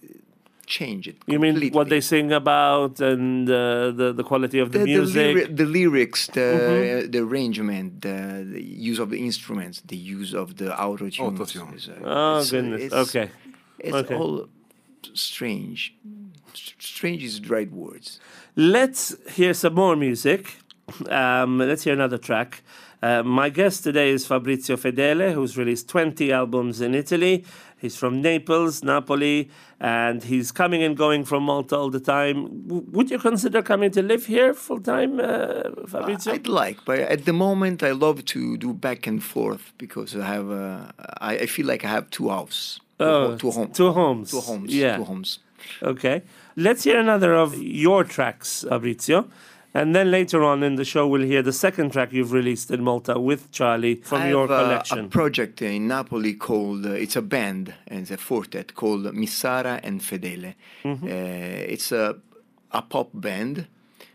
B: changed it.
A: You mean what
B: completely.
A: they sing about and uh, the the quality of the,
B: the, the,
A: music?
B: lyri- the lyrics, the
A: Mhm.
B: the arrangement, the, the use of the instruments, the use of the auto tune.
C: Auto-tune.
A: Oh, goodness. Okay.
B: It's
A: Okay.
B: all strange. S- Strange is the right words.
A: Let's hear some more music. Um, let's hear another track. Uh, my guest today is Fabrizio Fedele, who's released twenty albums in Italy. He's from Naples, Napoli, and he's coming and going from Malta all the time. W- would you consider coming to live here full time, uh, Fabrizio?
B: I'd like, but at the moment, I love to do back and forth because I have. Uh, I, I feel like I have two houses, two,
A: Oh,
B: ho- two homes,
A: two homes.
B: two homes,
A: Yeah.
B: two homes.
A: Okay. Let's hear another of your tracks, Fabrizio. And then later on in the show, we'll hear the second track you've released in Malta with Charlie from
B: I
A: your
B: have, uh,
A: collection.
B: a project in Napoli called, uh, it's a band, and it's a quartet called Missara and Fedele.
A: Mm-hmm.
B: Uh, it's a, a pop band.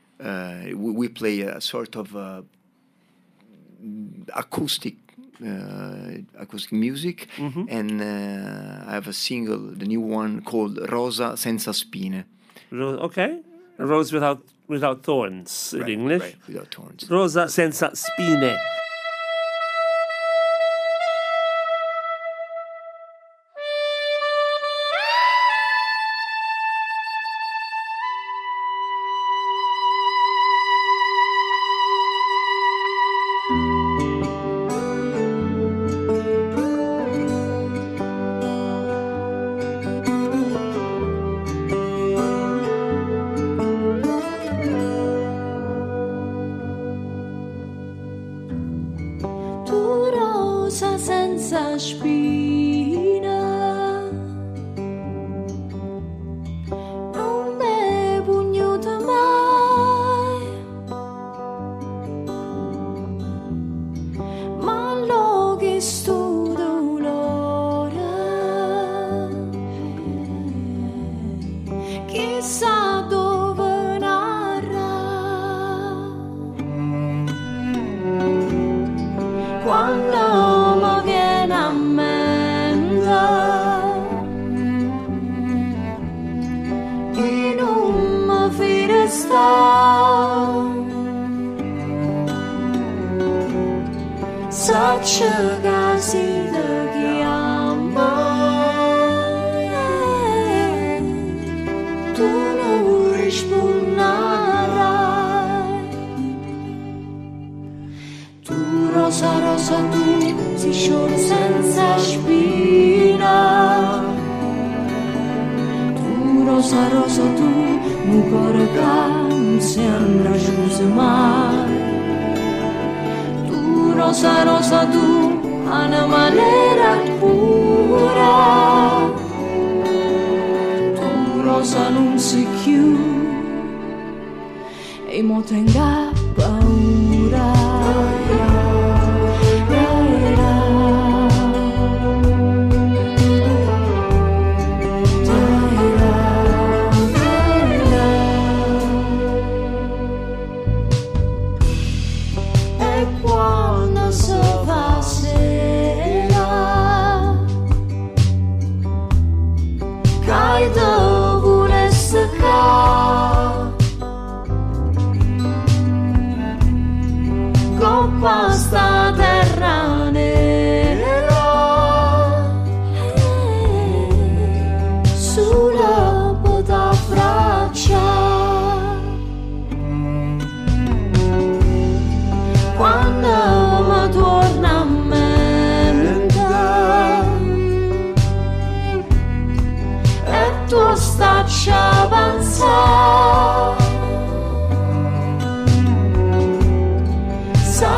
B: Uh, we, we play a sort of uh, acoustic uh, acoustic music,
A: Mm-hmm.
B: and uh, I have a single, the new one called Rosa Senza Spine.
A: Ro- okay. A rose without without thorns in
B: Right,
A: English.
B: right, without horns.
A: Rosa senza spine.
E: Tu rosa senza spina, non m'è pugnuta mai, ma lo che sto dolore, chissà dove narra. Quando mi viene a mente che non mi fai stare, saccia che si ti chiama, tu non risponderai. Tu rosa rosa tu si scioglie senza spina, tu rosa rosa tu mu cuore che non si andrà chiuso mai, tu rosa rosa tu a una maniera pura, tu rosa non si chiude e mo tenga paura. E quando si fa sera, cai da volesse ca, coppa sta terra nera, sulla bota braccia.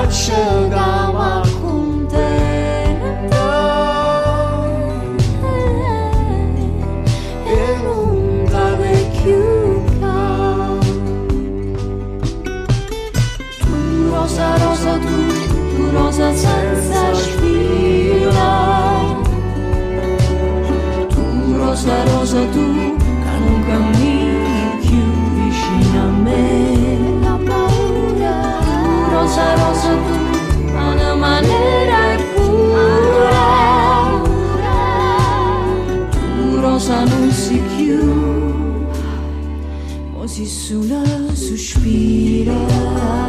E: faceva contenta e non da vecchiuca. Tu rosa rosa tu, tu rosa senza spina, tu rosa rosa tu che non cammini più vicino a me. La paura, tu rosa rosa tu a una maniera pura, tu rosa non si chiude, ma si sulla sospira.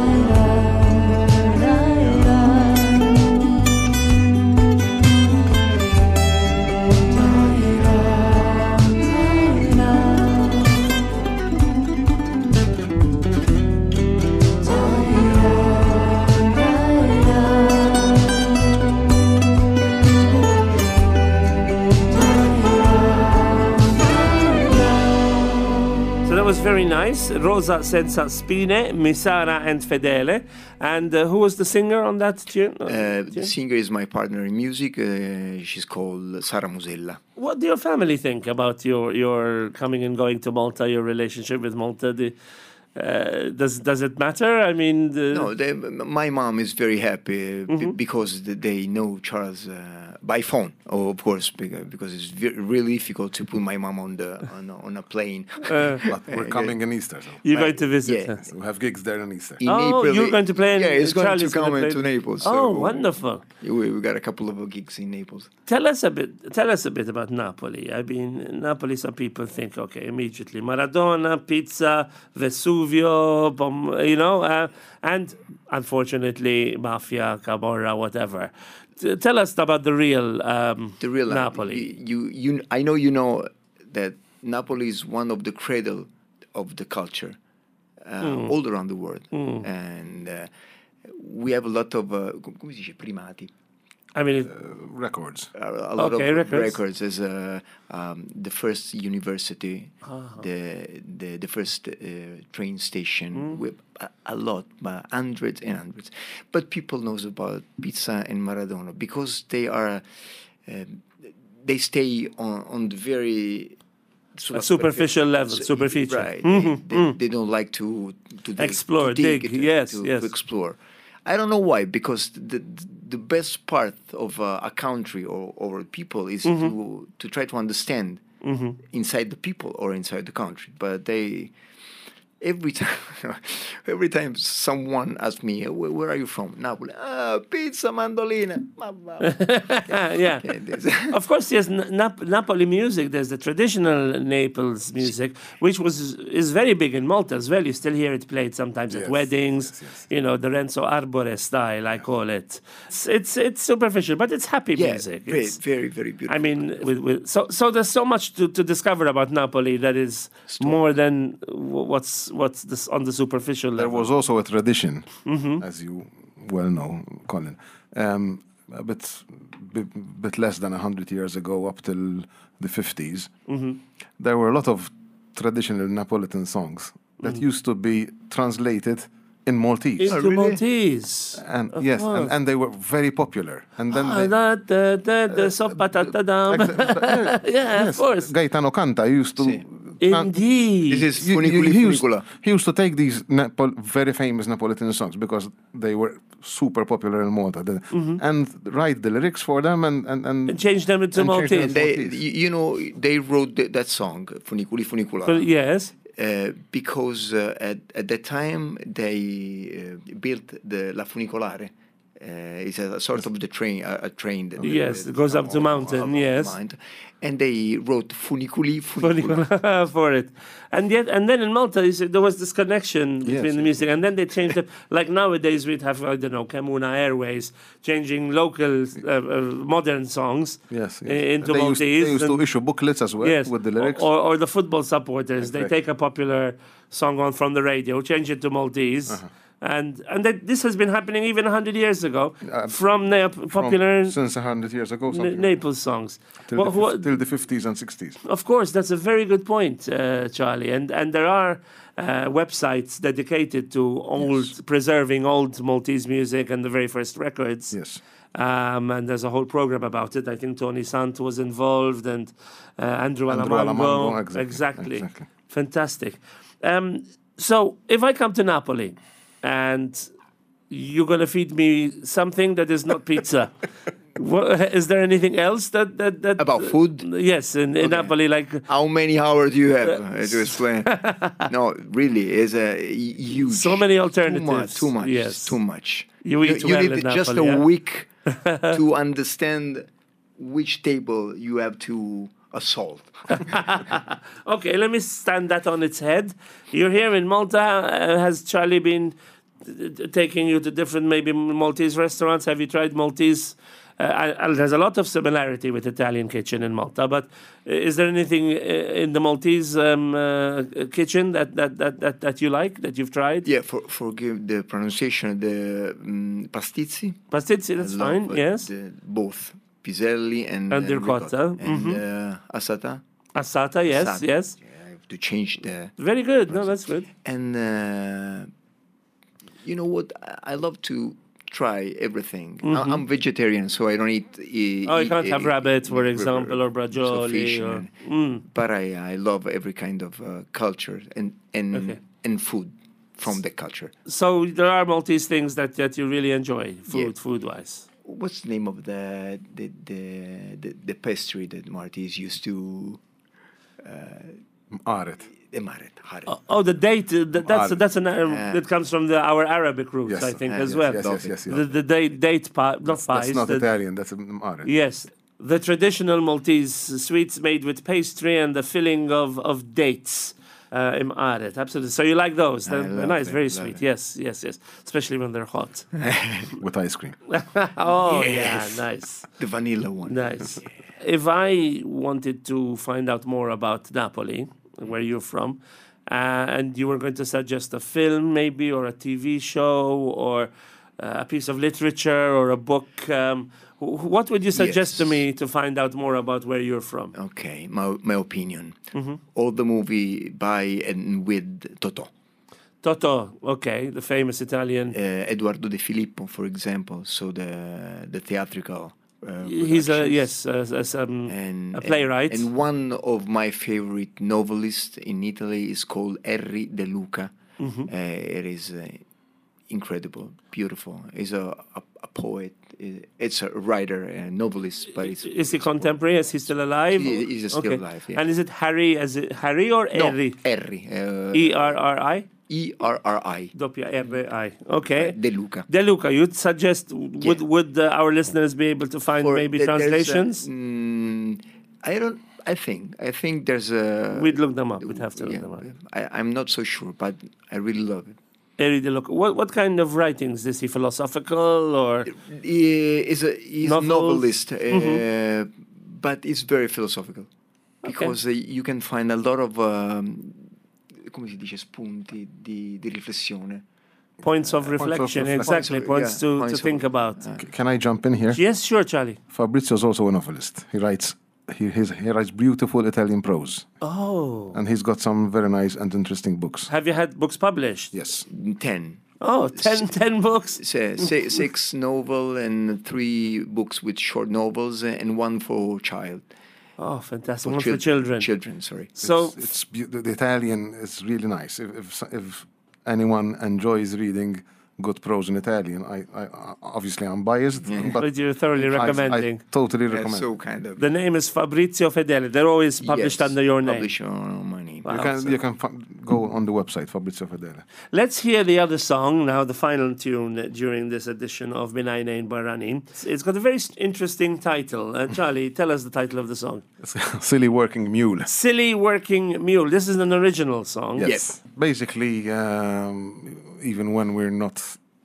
A: Was very nice. Rosa Senza Spine, Misara and Fedele. And uh, who was the singer on that tune?
B: Uh, the singer is my partner in music. Uh, she's called Sara Musella.
A: What do your family think about your your coming and going to Malta, your relationship with Malta? The, uh, does does it matter? I mean, the...
B: no. They, my mom is very happy mm-hmm. b- because they know Charles uh, by phone, oh, of course, because it's very, really difficult to put my mom on the on, on a plane.
A: Uh,
C: but we're coming in Easter, so
A: you're going to visit.
B: Yeah.
C: We have gigs there in Easter.
B: In
A: oh,
B: April,
A: you're going to play in
B: Yeah, it's going
A: Charlie's
B: to come
A: play...
B: into Naples.
A: Oh,
B: so
A: wonderful!
B: We we got a couple of gigs in Naples.
A: Tell us a bit. Tell us a bit about Napoli. I mean, Napoli. Some people think, okay, immediately Maradona, pizza, Vesuvio, bom, you know, uh, and unfortunately, mafia, camorra, whatever. T- tell us about the real, um,
B: the real
A: Napoli.
B: You, you, you, I know you know that Napoli is one of the cradle of the culture uh, mm. all around the world, mm. and uh, we have a lot of uh, come si dice primati.
C: I mean, it, uh, records.
B: A, a lot
A: okay,
B: of
A: records.
B: records as uh, um, the first university, uh-huh. the, the the first uh, train station. Mm. With a, a lot, uh, hundreds and hundreds. But people knows about pizza and Maradona because they are uh, they stay on on the very
A: a superficial level, superficial.
B: Right.
A: Mm-hmm.
B: They, they,
A: mm.
B: they don't like to to dig,
A: explore,
B: to dig,
A: dig.
B: To,
A: yes,
B: to,
A: yes.
B: to explore. I don't know why, because the the best part of uh, a country or, or people is mm-hmm. to to try to understand mm-hmm. inside the people or inside the country. But they every time every time someone asks me, where, where are you from? Napoli. Ah, pizza mandolina.
A: Yeah. Of course, yes. Nap- Napoli music. There's the traditional Naples music, which was is very big in Malta as well. You still hear it played sometimes yes, at weddings. Yes, yes. You know, the Renzo Arbore style, I call it. It's it's, it's superficial, but it's happy
B: yeah,
A: music.
B: Very,
A: it's,
B: very, very beautiful.
A: I mean, with, with, so so there's so much to, to discover about Napoli that is Stop. more than what's what's this on the superficial level.
C: There was also a tradition,
A: mm-hmm.
C: as you well know, Colin, um, a bit, bit, bit less than a hundred years ago, up till the fifties.
A: Mm-hmm.
C: There were a lot of traditional Napolitan songs that mm-hmm. used to be translated in Maltese.
A: Into
B: oh, really?
A: Maltese.
C: And yes, and, and they were very popular. And then
A: ah,
C: they,
A: da, da, da, da, soppa tatadam. Yeah,
C: yes,
A: of course.
C: Gaetano Canta used to.
B: See.
A: Indeed.
B: This is
C: You- you-
B: funiculi
C: he, used,
B: funicula.
C: he used to take these Napol- very famous Napolitan songs because they were super popular in Malta, the,
A: Mm-hmm.
C: and write the lyrics for them and and, and,
A: And change them into
C: and change them
A: Maltese.
B: They,
C: Maltese.
B: you, you know, they wrote th- that song, Funiculi Funicula.
A: But yes.
B: Uh, because uh, at, at that time they uh, built the La Funicolare. Uh, it's a, a sort of the train, a, a train that
A: Yes,
B: uh,
A: it goes up the mountain,
B: up the
A: yes.
B: mountain. And they wrote Funiculi Funicula.
A: Funicula for it, and yet, and then in Malta, you see, there was this connection between
C: Yes.
A: the music, and then they changed it. Like nowadays, we'd have I don't know, Camuna Airways changing local uh, uh, modern songs
C: yes, yes.
A: i- into
C: they used,
A: Maltese.
C: they used
A: and-
C: to issue booklets as well
A: yes,
C: with the lyrics.
A: Or, or the football supporters, they
C: Exactly.
A: take a popular song on from the radio, change it to Maltese.
C: Uh-huh.
A: And and that this has been happening even one hundred years ago
C: Uh,
A: from na- popular
C: From, since a hundred years ago,
A: N-
C: something.
A: Naples songs.
C: till,
A: What-
C: the,
A: what-
C: fif- till the fifties and sixties.
A: Of course, that's a very good point, uh, Charlie. And and there are uh, websites dedicated to old
C: Yes.
A: preserving old Maltese music and the very first records.
C: Yes.
A: Um, and there's a whole program about it. I think Tony Sant was involved and uh, Andrew,
C: Andrew
A: Alamango.
C: Alamango, exactly,
A: Exactly.
C: exactly.
A: Fantastic. Um, so if I come to Napoli and you're going to feed me something that is not pizza, what, is there anything else that... that, that
B: About food?
A: Yes, in, in
B: Okay.
A: Napoli, like...
B: How many hours do you have uh, to explain? No, really, it's a huge.
A: So many
B: Too
A: alternatives.
B: much. Too much.
A: Yes.
B: Too much.
A: You eat
B: you
A: well
B: need
A: in
B: just
A: Napoli,
B: a
A: yeah?
B: week to understand which table you have to assault.
A: Okay, let me stand that on its head. You're here in Malta. Uh, has Charlie been t- t- taking you to different, maybe Maltese restaurants? Have you tried Maltese? Uh, I, I, there's a lot of similarity with Italian kitchen in Malta, but uh, is there anything uh, in the Maltese um, uh, kitchen that, that, that, that, that you like, that you've tried?
B: Yeah, for, forgive the pronunciation, the um, pastizzi.
A: Pastizzi, that's
B: I love,
A: fine,
B: uh,
A: yes.
B: the- both piselli and,
A: And ricotta,
B: and uh, assata.
A: Assata, yes,
B: Assata.
A: yes.
B: Yeah, I have to change the.
A: Very good. No, that's good.
B: And uh, you know what? I I love to try everything. I- I'm vegetarian, so I don't eat. e-
A: Oh, you
B: e-
A: can't have
B: e-
A: rabbit, for
B: e-
A: example, or
B: so
A: bracioli,
B: fish
A: or-
B: and-
A: Mm.
B: But I, I love every kind of uh, culture and and
A: Okay.
B: and food from the culture.
A: So there are Maltese things that, that you really enjoy, food,
B: Yeah.
A: food-wise.
B: What's the name of the the the, the, the pastry that Maltese used to?
C: Aret.
B: The maret, haret.
A: Oh, oh, the date. Uh, th- that's
C: Ah,
A: that's an uh, that comes from the our Arabic roots,
C: Yes,
A: I think,
B: uh,
A: as
B: yes,
A: well.
C: Yes, yes, yes. yes.
A: The, the date date pie, not
C: that's,
A: pies.
C: that's not
A: the-
C: Italian. That's um, Aret.
A: Yes, the traditional Maltese sweets made with pastry and the filling of of dates. Uh, im aret, absolutely. So you like those? They're
B: love
A: nice,
B: it,
A: very
B: love
A: sweet.
B: it.
A: Yes, yes, yes. Especially when they're hot.
C: With ice cream.
A: Oh
B: Yes.
A: yeah, nice.
B: The vanilla one.
A: Nice. If I wanted to find out more about Napoli, where you're from, uh, and you were going to suggest a film, maybe, or a T V show, or uh, a piece of literature, or a book, um, wh- what would you suggest to
B: Yes.
A: me to find out more about where you're from?
B: Okay, my my opinion.
A: Mm-hmm.
B: All the movie by and with Totò.
A: Toto, okay, the famous Italian.
B: Uh, Eduardo De Filippo, for example. So the the theatrical. Uh,
A: He's a
B: productions.
A: yes, as, as um,
B: And,
A: a playwright.
B: And, and one of my favorite novelists in Italy is called Henry De Luca.
A: Mm-hmm.
B: Uh, it is uh, incredible, beautiful. He's a, a, a poet. It's a writer, a novelist, but it's
A: Is he contemporary? Is he still alive?
B: He- he's still alive, yeah.
A: And is it Harry? As it Harry or
B: no,
A: Henry?
B: Henry. Uh,
A: E R R I.
B: E R R I.
A: Doppia R I. Okay.
B: De Luca.
A: De Luca, you'd suggest would
B: Yeah.
A: would uh, our listeners be able to find
B: For-
A: maybe
B: there- there's a-
A: translations?
B: mm, I don't. I think. I think there's a.
A: We'd look them up. We'd have to look
B: yeah,
A: them up.
B: I, I'm not so sure, but I really love it.
A: Henry De Luca. What what kind of writings is he? Philosophical or
B: He is a he's a
A: Novels?
B: novelist, uh, but it's very philosophical because uh, you can find a lot of um, come si dice spunti di, di riflessione.
A: points of
C: of
A: reflection?
C: reflection.
A: Exactly,
B: Points of-
A: points
B: yeah,
A: to,
B: points
A: to
B: of-
A: think about.
C: C- Can I jump in here?
A: Yes, sure, Charlie.
C: Fabrizio is also a novelist. He writes he, he's, he writes beautiful Italian prose,
A: Oh,
C: and he's got some very nice and interesting books.
A: have you had books published?
C: Yes.
B: Ten.
A: Oh, ten, ten books.
B: Se- se- six novel and three books with short novels and one for child.
A: Oh, fantastic.
B: For
A: One for
B: chil-
A: children.
B: Children, sorry.
A: So,
C: it's, it's beau- the, the Italian is really nice. If, if if anyone enjoys reading good prose in Italian, I, I obviously I'm biased, but
A: but you're thoroughly
C: I-
A: recommending.
C: I totally
B: Yeah,
C: recommend.
B: so kind of.
A: The name is Fabrizio Fedele. They're always published
B: Yes,
A: under your name.
B: Published on my name.
A: Wow.
C: you can you can fi- go on the website Fabrizio Fedele.
A: Let's hear the other song now, the final tune uh, during this edition of Minaine in Barani. It's- It's got a very s- interesting title. Uh, Charlie, tell us the title of the song.
C: It's a silly working mule.
A: Silly Working Mule. This is an original song.
C: Yes.
B: Yes.
C: Basically, um, even when we're not,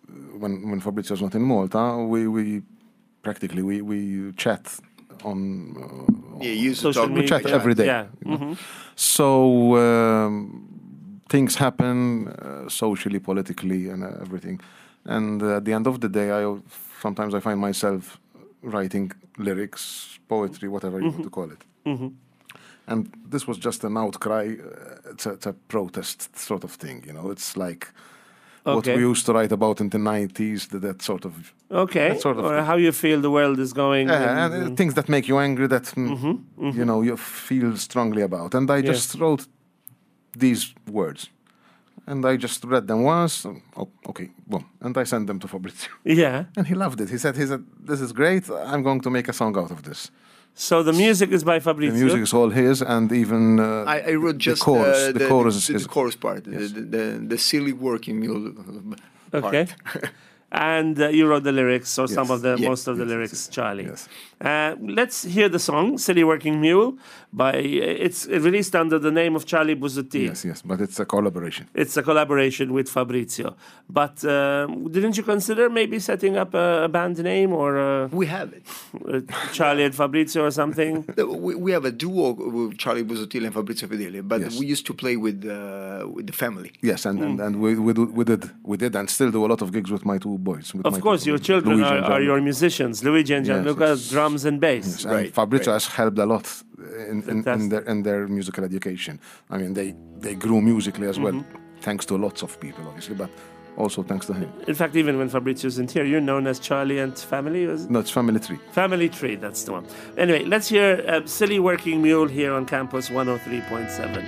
C: when when Fabrizio's not in Malta, we we practically we we chat on. Uh,
B: Yeah, you used to
A: Social
B: talk
C: we
A: media.
C: chat every day.
A: Yeah.
C: you know.
A: Mhm.
C: So um, things happen uh, socially, politically, and uh, everything. And uh, at the end of the day, I sometimes I find myself writing lyrics, poetry, whatever you want to call it.
A: Mm-hmm.
C: And this was just an outcry. Uh, it's, a, it's a protest sort of thing, you know. It's like what
A: Okay.
C: we used to write about in the nineties, that, that sort of
A: Okay.
C: That sort of
A: or
C: thing.
A: how you feel the world is going.
C: yeah,
A: and-
C: and, uh, things that make you angry, that mm,
A: Mm-hmm.
C: you know you feel strongly about. And I just wrote these words, and I just read them once. and, Oh, okay, boom, and I sent them to Fabrizio,
A: Yeah.
C: and he loved it. He said, "He said this is great. I'm going to make a song out of this."
A: So the music is by
C: The
A: Fabrizio.
C: music is all his, and even uh,
B: I, I wrote just
C: the chorus.
B: uh,
C: the,
B: the,
C: chorus
B: the,
C: is,
B: the chorus part,
C: Yes.
B: the, the, the silly working mule part.
A: Okay. And uh, you wrote the lyrics, or some
C: Yes.
A: of the
B: Yeah.
A: most of the
C: Yes, yes,
A: lyrics,
C: yes.
A: Charlie.
C: Yes.
A: Uh, let's hear the song "Silly Working Mule" by. It's released under the name of Charlie Busutti.
C: Yes, yes, but it's a collaboration.
A: It's a collaboration with Fabrizio. But uh, didn't you consider maybe setting up a, a band name or uh,
B: We have it.
A: uh, Charlie and Fabrizio or something?
B: Uh, We, we have a duo with Charlie Busuttil and Fabrizio Fedeli, but
C: Yes.
B: we used to play with uh, with the family.
C: Yes, and, and, and we, we, do, we did we did and still do a lot of gigs with my two boys. With
A: Of
C: my
A: course,
C: two,
A: your children
C: Luigi
A: are,
C: and
A: are
C: Gianluca.
A: your musicians. Luigi and
C: Yes,
A: Gianluca,
C: yes.
A: drums and bass.
C: Yes, and
B: Right,
C: Fabrizio
B: right.
C: has helped a lot in, in, in,
A: Fantastic.
C: their, in their musical education. I mean, they, they grew musically as well,
A: Mm-hmm.
C: thanks to lots of people, obviously, but also thanks to him.
A: In fact, even when Fabrizio isn't here, you're known as Charlie and Family. Was it?
C: No, it's family tree.
A: Family Tree, that's the one. Anyway, let's hear uh, Silly Working Mule here on Campus one oh three point seven.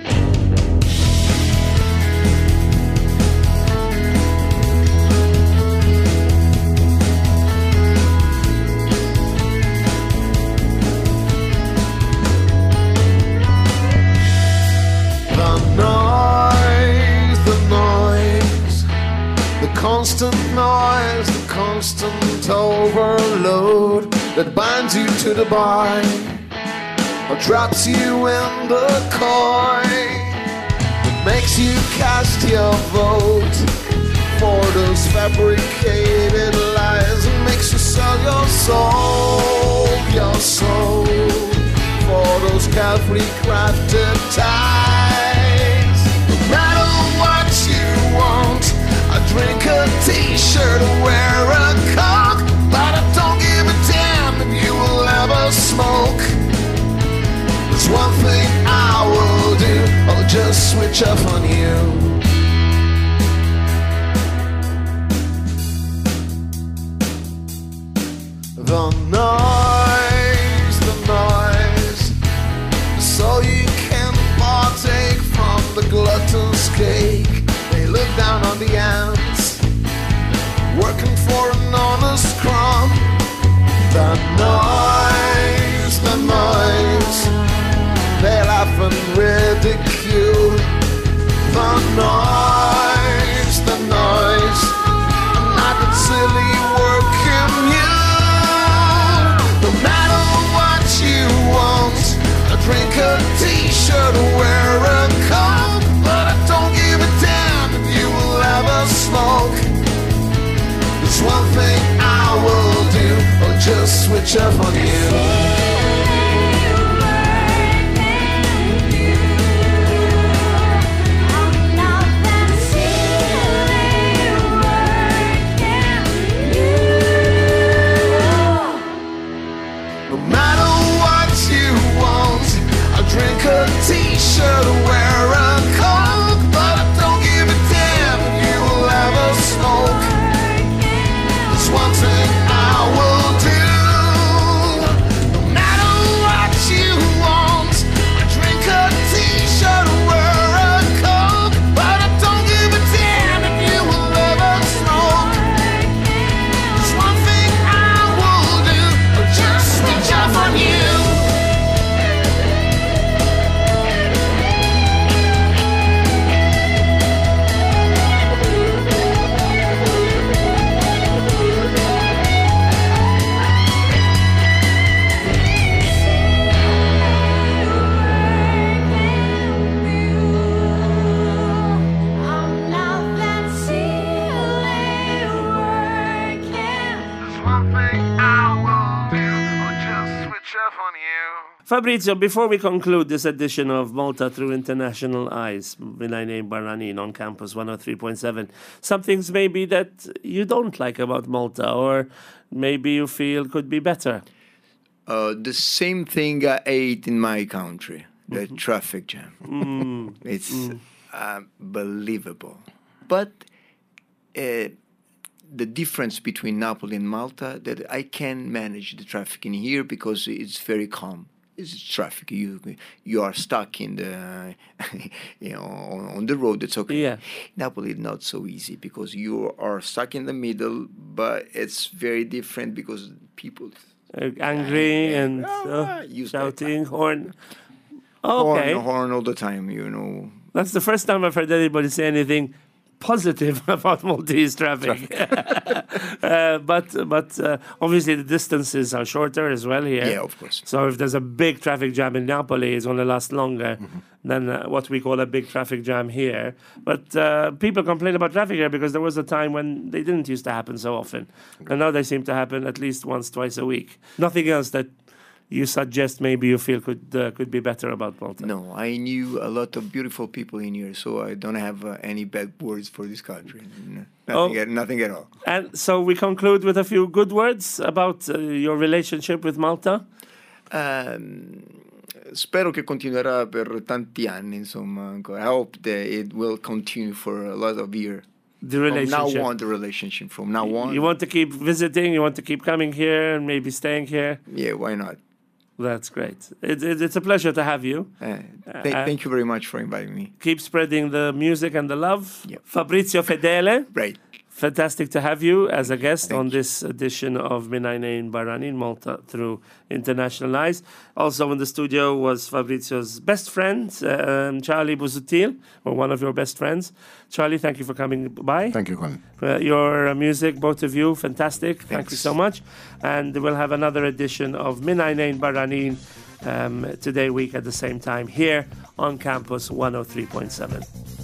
F: The noise, the noise, the constant noise, the constant overload that binds you to the bar or traps you in the coin, that makes you cast your vote for those fabricated lies, and makes you sell your soul, your soul, for those carefully crafted ties. No matter what you want, I drink a t-shirt or wear a coke, but I don't give a damn if you will ever smoke. There's one thing I will do, I'll just switch up on you. The noise, the noise, so you can partake from the glutton's cake. They look down on the ants, working for an honest crumb. The noise, the noise, they laugh and ridicule. The noise, the noise, I'm not that silly working mule. No matter what you want, I drink a t-shirt or wear a coat, but I don't give a damn if you will ever smoke. There's one thing I will do, I'll just switch up on you. No matter what you want, I'll drink a t-shirt or wear a coat, but I don't give a damn if you will ever smoke. There's one thing I will do. No matter what you want, I drink a t-shirt or wear a coat, but I don't give a damn if you will ever smoke. There's one thing I will do, I'll just switch up on you. enough on you.
A: Fabrizio, before we conclude this edition of Malta Through International Eyes, Minaine Baranin on Campus one oh three point seven, some things maybe that you don't like about Malta, or maybe you feel could be better?
B: Uh, the same thing I ate in my country, the mm-hmm. traffic jam.
A: Mm.
B: It's
A: mm.
B: unbelievable. But uh, the difference between Napoli and Malta, that I can manage the traffic in here because it's very calm. It's traffic. You you are stuck in the you know on, on the road. It's okay.
A: Yeah.
B: Napoli not so easy because you are stuck in the middle, but it's very different because people
A: uh, angry uh, and uh, shouting horn. Okay.
B: Horn, horn all the time. You know.
A: That's the first time I've heard anybody say anything positive about Maltese traffic. traffic. uh, but but uh, obviously the distances are shorter as well here.
B: Yeah, of course.
A: So if there's a big traffic jam in Napoli, it's going to last longer mm-hmm. than uh, what we call a big traffic jam here. But uh, people complain about traffic here because there was a time when they didn't used to happen so often. Okay. And now they seem to happen at least once, twice a week. Nothing else that you suggest maybe you feel could uh, could be better about Malta?
B: No, I knew a lot of beautiful people in here, so I don't have uh, any bad words for this country. No, nothing, oh. at, nothing at all.
A: And so we conclude with a few good words about uh, your relationship with Malta.
B: Um, spero che continuerà per tanti anni, insomma. Ancora. I hope that it will continue for a lot of years.
A: The relationship.
B: From now on, the relationship. From now on.
A: You want to keep visiting? You want to keep coming here and maybe staying here?
B: Yeah, why not?
A: That's great. It, it, it's a pleasure to have you.
B: Uh, th- uh, thank you very much for inviting me.
A: Keep spreading the music and the love.
B: Yep.
A: Fabrizio Fedele.
B: Right.
A: Fantastic to have you as a guest
B: Thank
A: on
B: you.
A: this edition of Minaine Baranin, Malta Through International Eyes. Also in the studio was Fabrizio's best friend, um, Charlie Busuttil, or one of your best friends. Charlie, thank you for coming by.
C: Thank you, Colin.
A: Uh, your uh, music, both of you, fantastic.
B: Thanks.
A: Thank you so much. And we'll have another edition of Minaine Baranin um, today week at the same time here on Campus one oh three point seven.